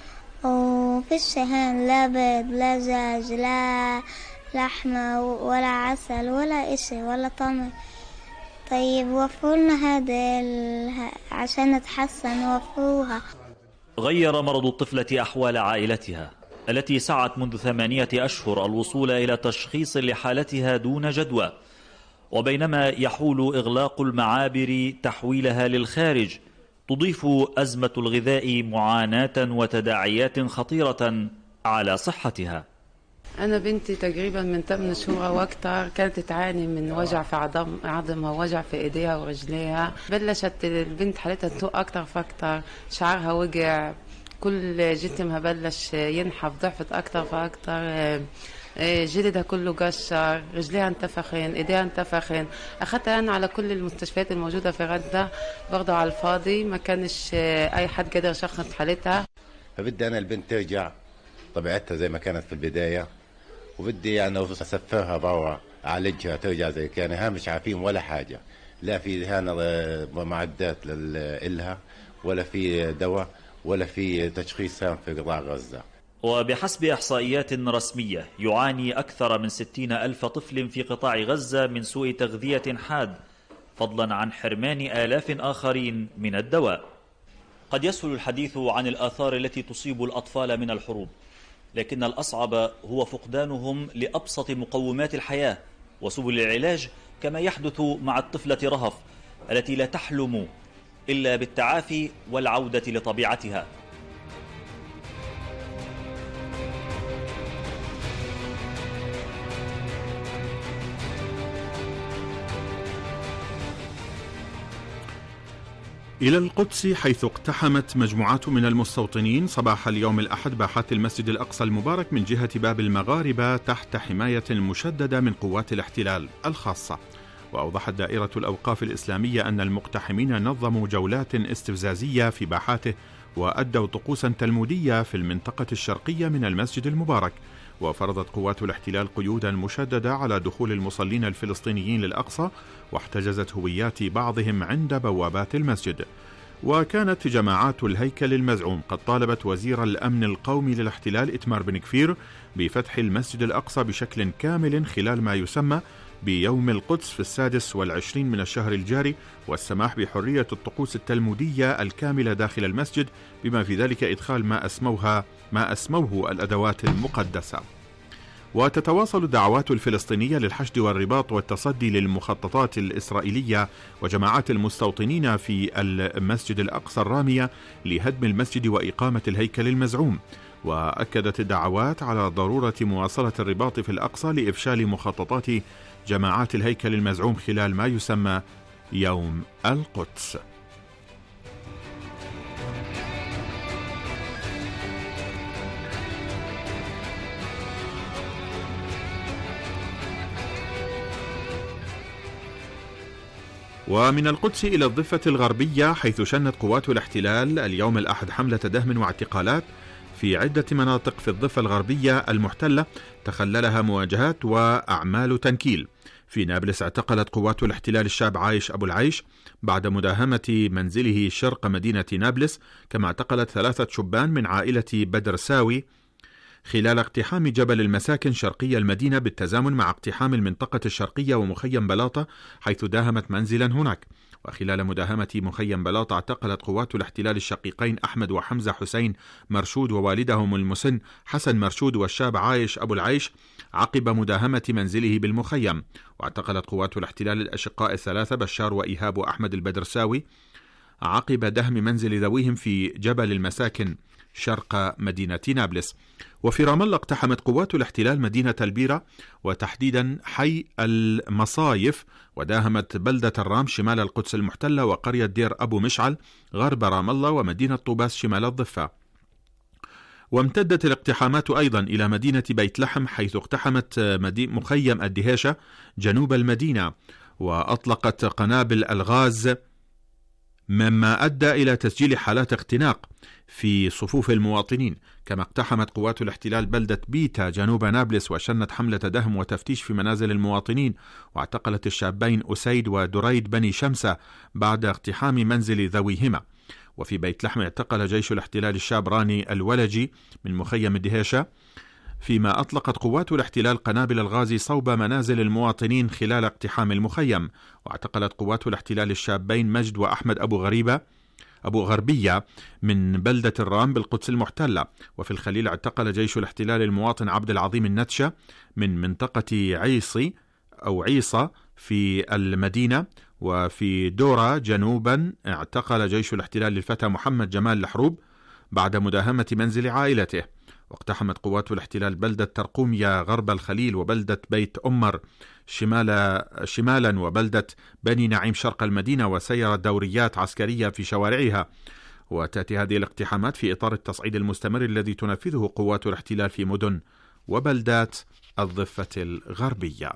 وفيش هان لا بيض لا دجاج لا لحمة ولا عسل ولا إشي ولا تمر. طيب وفرنا هذا عشان نتحسن، وفروها. غير مرض الطفلة أحوال عائلتها التي سعت منذ ثمانية أشهر الوصول إلى تشخيص لحالتها دون جدوى، وبينما يحول إغلاق المعابر تحويلها للخارج تضيف أزمة الغذاء معاناة وتداعيات خطيرة على صحتها. أنا بنتي تقريبا من ثمان شهور أو أكثر كانت تعاني من وجع في عظم عظمها ووجع في إيديها ورجليها. بلشت البنت حالتها تسوء أكثر فأكثر، شعرها وقع، كل جسمها بلش ينحف، ضعفت أكثر فأكثر، جلدها كله قشر، رجليها انتفخن، إيديها انتفخن. أخذتها أنا على كل المستشفيات الموجودة في غزة برضه على الفاضي، ما كانش أي حد قادر يشخص حالتها. فبدي أنا البنت ترجع طبيعتها زي ما كانت في البداية، وبدي يعني أسفرها برا أعالجها ترجع زي كان. ها مش عارفين ولا حاجة، لا في هنا معدات لها ولا في دواء ولا في تشخيص في قطاع غزة. وبحسب إحصائيات رسمية يعاني أكثر من ستين ألف طفل في قطاع غزة من سوء تغذية حاد، فضلا عن حرمان آلاف آخرين من الدواء. قد يسهل الحديث عن الآثار التي تصيب الأطفال من الحروب، لكن الأصعب هو فقدانهم لأبسط مقومات الحياة وسبل العلاج، كما يحدث مع الطفلة رهف التي لا تحلم إلا بالتعافي والعودة لطبيعتها. إلى القدس، حيث اقتحمت مجموعات من المستوطنين صباح اليوم الأحد باحات المسجد الأقصى المبارك من جهة باب المغاربة تحت حماية مشددة من قوات الاحتلال الخاصة. وأوضحت دائرة الأوقاف الإسلامية أن المقتحمين نظموا جولات استفزازية في باحاته وأدوا طقوسا تلمودية في المنطقة الشرقية من المسجد المبارك، وفرضت قوات الاحتلال قيودا مشددة على دخول المصلين الفلسطينيين للأقصى، واحتجزت هويات بعضهم عند بوابات المسجد. وكانت جماعات الهيكل المزعوم قد طالبت وزير الأمن القومي للاحتلال إتمار بن كفير بفتح المسجد الأقصى بشكل كامل خلال ما يسمى بيوم القدس في السادس والعشرين من الشهر الجاري، والسماح بحرية الطقوس التلمودية الكاملة داخل المسجد، بما في ذلك إدخال ما أسموها ما أسموه الأدوات المقدسة. وتتواصل الدعوات الفلسطينية للحشد والرباط والتصدي للمخططات الإسرائيلية وجماعات المستوطنين في المسجد الأقصى الرامية لهدم المسجد وإقامة الهيكل المزعوم. وأكدت الدعوات على ضرورة مواصلة الرباط في الأقصى لإفشال مخططات جماعات الهيكل المزعوم خلال ما يسمى يوم القدس. ومن القدس إلى الضفة الغربية، حيث شنت قوات الاحتلال اليوم الأحد حملة دهم واعتقالات في عدة مناطق في الضفة الغربية المحتلة تخللها مواجهات وأعمال تنكيل. في نابلس اعتقلت قوات الاحتلال الشاب عايش أبو العيش بعد مداهمة منزله شرق مدينة نابلس، كما اعتقلت ثلاثة شبان من عائلة بدر ساوي خلال اقتحام جبل المساكن شرقي المدينة بالتزامن مع اقتحام المنطقة الشرقية ومخيم بلاطة حيث داهمت منزلا هناك. وخلال مداهمة مخيم بلاطة اعتقلت قوات الاحتلال الشقيقين أحمد وحمزة حسين مرشود ووالدهم المسن حسن مرشود والشاب عايش أبو العيش عقب مداهمة منزله بالمخيم. واعتقلت قوات الاحتلال الأشقاء الثلاثة بشار وإيهاب وأحمد البدرساوي عقب دهم منزل ذويهم في جبل المساكن شرق مدينة نابلس. وفي رام الله اقتحمت قوات الاحتلال مدينة البيرة وتحديدا حي المصايف، وداهمت بلدة الرام شمال القدس المحتلة وقرية دير أبو مشعل غرب رام الله ومدينة طوباس شمال الضفة. وامتدت الاقتحامات أيضا إلى مدينة بيت لحم، حيث اقتحمت مخيم الدهيشة جنوب المدينة وأطلقت قنابل الغاز، مما أدى إلى تسجيل حالات اختناق في صفوف المواطنين. كما اقتحمت قوات الاحتلال بلدة بيتا جنوب نابلس وشنت حملة دهم وتفتيش في منازل المواطنين، واعتقلت الشابين أسيد ودريد بني شمسة بعد اقتحام منزل ذويهما. وفي بيت لحم اعتقل جيش الاحتلال الشاب راني الولجي من مخيم الدهيشة، فيما أطلقت قوات الاحتلال قنابل الغاز صوب منازل المواطنين خلال اقتحام المخيم. واعتقلت قوات الاحتلال الشابين مجد وأحمد أبو غريبة أبو غربية من بلدة الرام بالقدس المحتلة. وفي الخليل اعتقل جيش الاحتلال المواطن عبد العظيم النتشة من منطقة عيصي أو عيصة في المدينة. وفي دورة جنوبا اعتقل جيش الاحتلال الفتى محمد جمال الحروب بعد مداهمة منزل عائلته. واقتحمت قوات الاحتلال بلدة ترقومية غرب الخليل وبلدة بيت أمر شمال شمالا وبلدة بني نعيم شرق المدينة، وسيرت دوريات عسكرية في شوارعها. وتأتي هذه الاقتحامات في إطار التصعيد المستمر الذي تنفذه قوات الاحتلال في مدن وبلدات الضفة الغربية.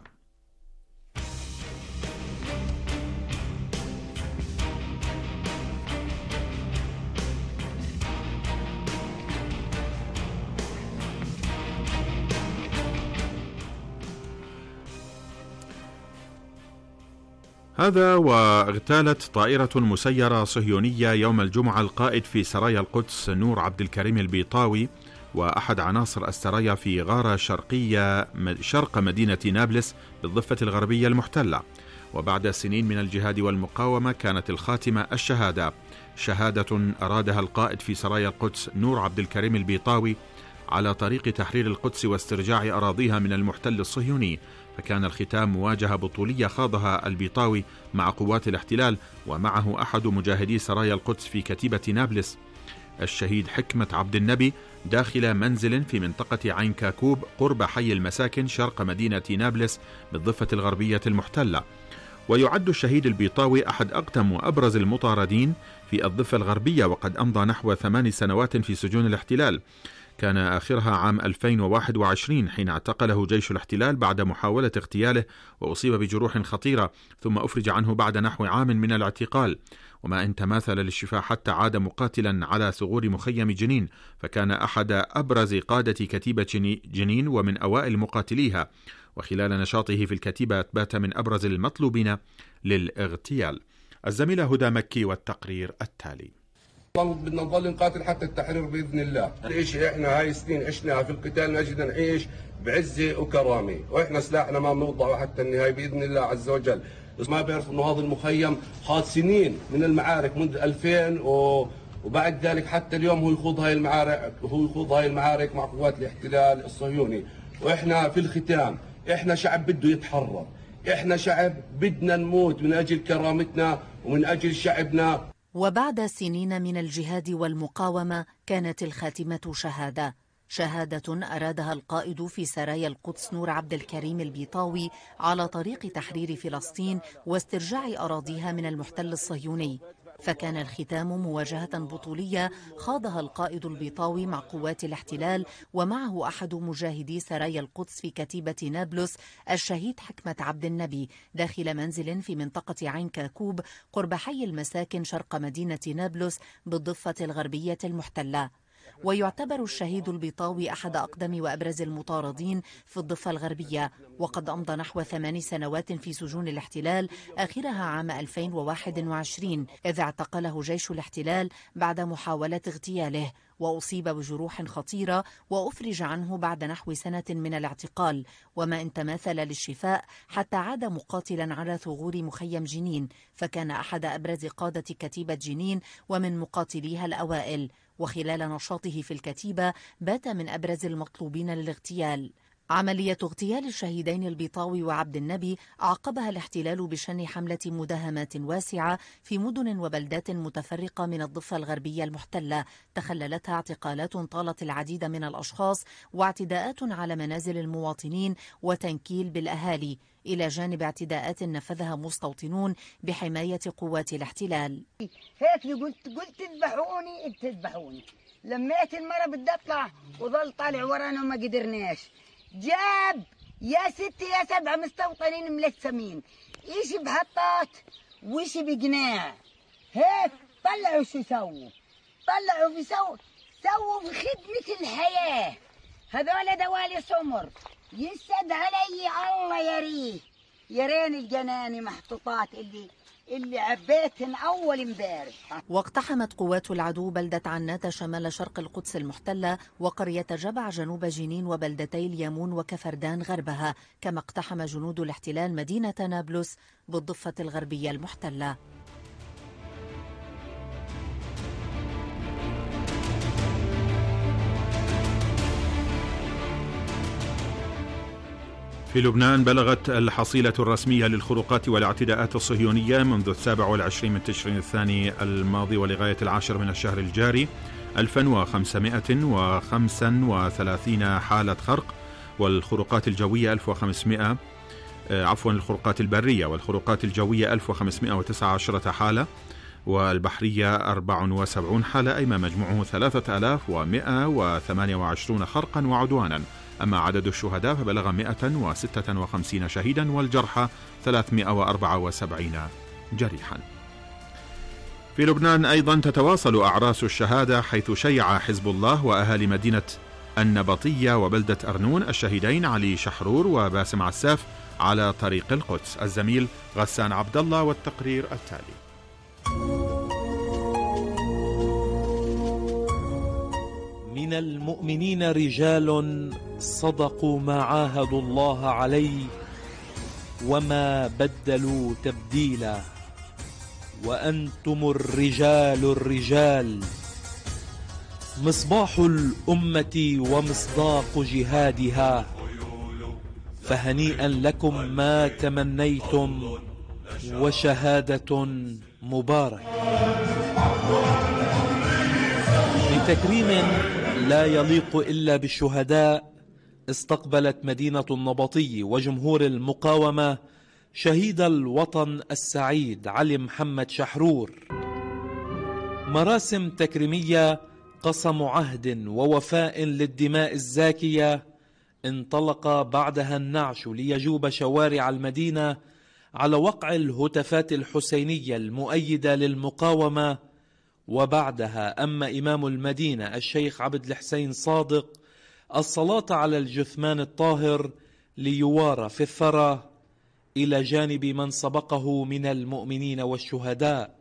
هذا واغتالت طائرة مسيرة صهيونية يوم الجمعة القائد في سرايا القدس نور عبد الكريم البيطاوي وأحد عناصر السرايا في غارة شرقية شرق مدينة نابلس بالضفة الغربية المحتلة. وبعد سنين من الجهاد والمقاومة كانت الخاتمة الشهادة، شهادة أرادها القائد في سرايا القدس نور عبد الكريم البيطاوي على طريق تحرير القدس واسترجاع أراضيها من المحتل الصهيوني. فكان الختام مواجهة بطولية خاضها البيطاوي مع قوات الاحتلال ومعه أحد مجاهدي سرايا القدس في كتيبة نابلس الشهيد حكمة عبد النبي داخل منزل في منطقة عين كاكوب قرب حي المساكن شرق مدينة نابلس بالضفة الغربية المحتلة. ويعد الشهيد البيطاوي أحد أقدم وأبرز المطاردين في الضفة الغربية، وقد أمضى نحو ثمان سنوات في سجون الاحتلال، كان آخرها عام ألفين وواحد وعشرين حين اعتقله جيش الاحتلال بعد محاولة اغتياله وأصيب بجروح خطيرة، ثم أفرج عنه بعد نحو عام من الاعتقال. وما إن تماثل للشفاء حتى عاد مقاتلا على ثغور مخيم جنين، فكان أحد أبرز قادة كتيبة جنين ومن أوائل مقاتليها، وخلال نشاطه في الكتيبة بات من أبرز المطلوبين للاغتيال. الزميلة هدى مكي والتقرير التالي. بدنا نضل نقاتل حتى التحرير باذن الله. الشيء احنا هاي السنين عشناها في القتال من اجل نعيش بعزه وكرامه، واحنا سلاحنا ما بنوضعه حتى النهايه باذن الله عز وجل. بس ما بيعرف انه هذا المخيم خاض سنين من المعارك منذ ألفين و... وبعد ذلك حتى اليوم هو يخوض هاي المعارك هو يخوض هاي المعارك مع قوات الاحتلال الصهيوني. واحنا في الختام احنا شعب بده يتحرر، احنا شعب بدنا نموت من اجل كرامتنا ومن اجل شعبنا. وبعد سنين من الجهاد والمقاومة كانت الخاتمة شهادة، شهادة أرادها القائد في سرايا القدس نور عبد الكريم البيطاوي على طريق تحرير فلسطين واسترجاع أراضيها من المحتل الصهيوني. فكان الختام مواجهة بطولية خاضها القائد البيطاوي مع قوات الاحتلال ومعه أحد مجاهدي سرايا القدس في كتيبة نابلس الشهيد حكمة عبد النبي داخل منزل في منطقة عين كاكوب قرب حي المساكن شرق مدينة نابلس بالضفة الغربية المحتلة. ويعتبر الشهيد البيطاوي أحد أقدم وأبرز المطاردين في الضفة الغربية، وقد أمضى نحو ثمان سنوات في سجون الاحتلال آخرها عام ألفين وواحد وعشرين إذ اعتقله جيش الاحتلال بعد محاولة اغتياله، وأصيب بجروح خطيرة وأفرج عنه بعد نحو سنة من الاعتقال، وما إن تماثل للشفاء حتى عاد مقاتلا على ثغور مخيم جنين، فكان أحد أبرز قادة كتيبة جنين ومن مقاتليها الأوائل، وخلال نشاطه في الكتيبة بات من أبرز المطلوبين للاغتيال. عملية اغتيال الشهيدين البيطاوي وعبد النبي أعقبها الاحتلال بشن حملة مداهمات واسعة في مدن وبلدات متفرقة من الضفة الغربية المحتلة تخللتها اعتقالات طالت العديد من الأشخاص واعتداءات على منازل المواطنين وتنكيل بالأهالي، إلى جانب اعتداءات نفذها مستوطنون بحماية قوات الاحتلال. هيك قلت قلت تذبحوني تذبحوني لميت المرة بدي اطلع وظل طالع ورانا وما قدرناش. جاب يا ستي يا سبعة مستوطنين ملثمين، ايش بهطات وايش بقناع. هيك طلعوا شو سووا، طلعوا في سو سووا في خدمة الحياة. هذول دوالي سمر يسد علي الله يريه، يرين الجناني محطوطات اللي اللي عبيتهن أول امبارح. واقتحمت قوات العدو بلدة عنات شمال شرق القدس المحتلة وقرية جبع جنوب جنين وبلدتي اليامون وكفردان غربها، كما اقتحم جنود الاحتلال مدينة نابلس بالضفة الغربية المحتلة. في لبنان بلغت الحصيلة الرسمية للخروقات والاعتداءات الصهيونية منذ السابع والعشرين من تشرين الثاني الماضي ولغاية العاشر من الشهر الجاري ألف وخمسمائة وخمسة وثلاثين حالة خرق، والخروقات الجوية ألف وخمسمائة عفوا الخروقات البرية والخروقات الجوية ألف وخمسمائة وتسعة عشر حالة، والبحرية أربع وسبعين حالة، أي ما مجموعه ثلاثة آلاف ومائة وثمانية وعشرين خرقا وعدوانا. أما عدد الشهداء فبلغ مائة وستة وخمسين شهيدا والجرحى ثلاثمائة وأربعة وسبعين جريحا. في لبنان أيضا تتواصل أعراس الشهادة، حيث شيع حزب الله وأهالي مدينة النبطية وبلدة أرنون الشهيدين علي شحرور وباسم عساف على طريق القدس. الزميل غسان عبد الله والتقرير التالي. من المؤمنين رجال صدقوا ما عاهدوا الله عليه وما بدلوا تبديلا، وأنتم الرجال الرجال مصباح الأمة ومصداق جهادها، فهنيئا لكم ما تمنيتم وشهادة مباركة. بتكريم لا يليق إلا بالشهداء استقبلت مدينة النبطي وجمهور المقاومة شهيد الوطن السعيد علي محمد شحرور. مراسم تكريمية قسم عهد ووفاء للدماء الزاكية انطلق بعدها النعش ليجوب شوارع المدينة على وقع الهتافات الحسينية المؤيدة للمقاومة، وبعدها أما إمام المدينة الشيخ عبد الحسين صادق الصلاة على الجثمان الطاهر ليوارى في الثرى إلى جانب من سبقه من المؤمنين والشهداء.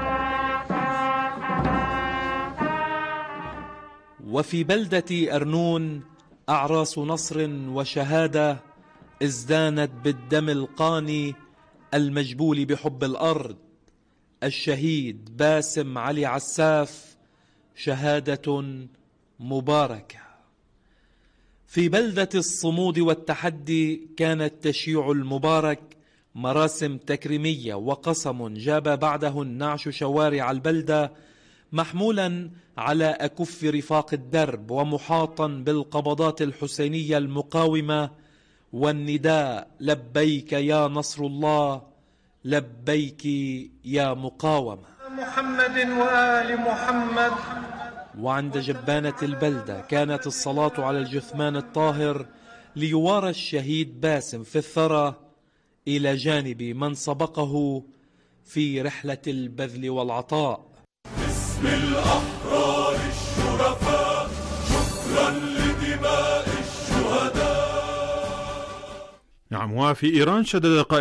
وفي بلدة أرنون أعراس نصر وشهادة ازدانت بالدم القاني المجبول بحب الأرض. الشهيد باسم علي عساف شهادة مباركة. في بلدة الصمود والتحدي كان التشييع المبارك مراسم تكريمية وقسم جاب بعده النعش شوارع البلدة محمولا على أكف رفاق الدرب ومحاطا بالقبضات الحسينية المقاومة والنداء لبيك يا نصر الله لبيك يا مقاومة. محمد وآل محمد. وعند جبانة البلدة كانت الصلاة على الجثمان الطاهر ليوارى الشهيد باسم في الثرى إلى جانب من سبقه في رحلة البذل والعطاء. باسم الأحرار الشرفاء شكرا لدماء الشهداء. نعم. وفي إيران شدد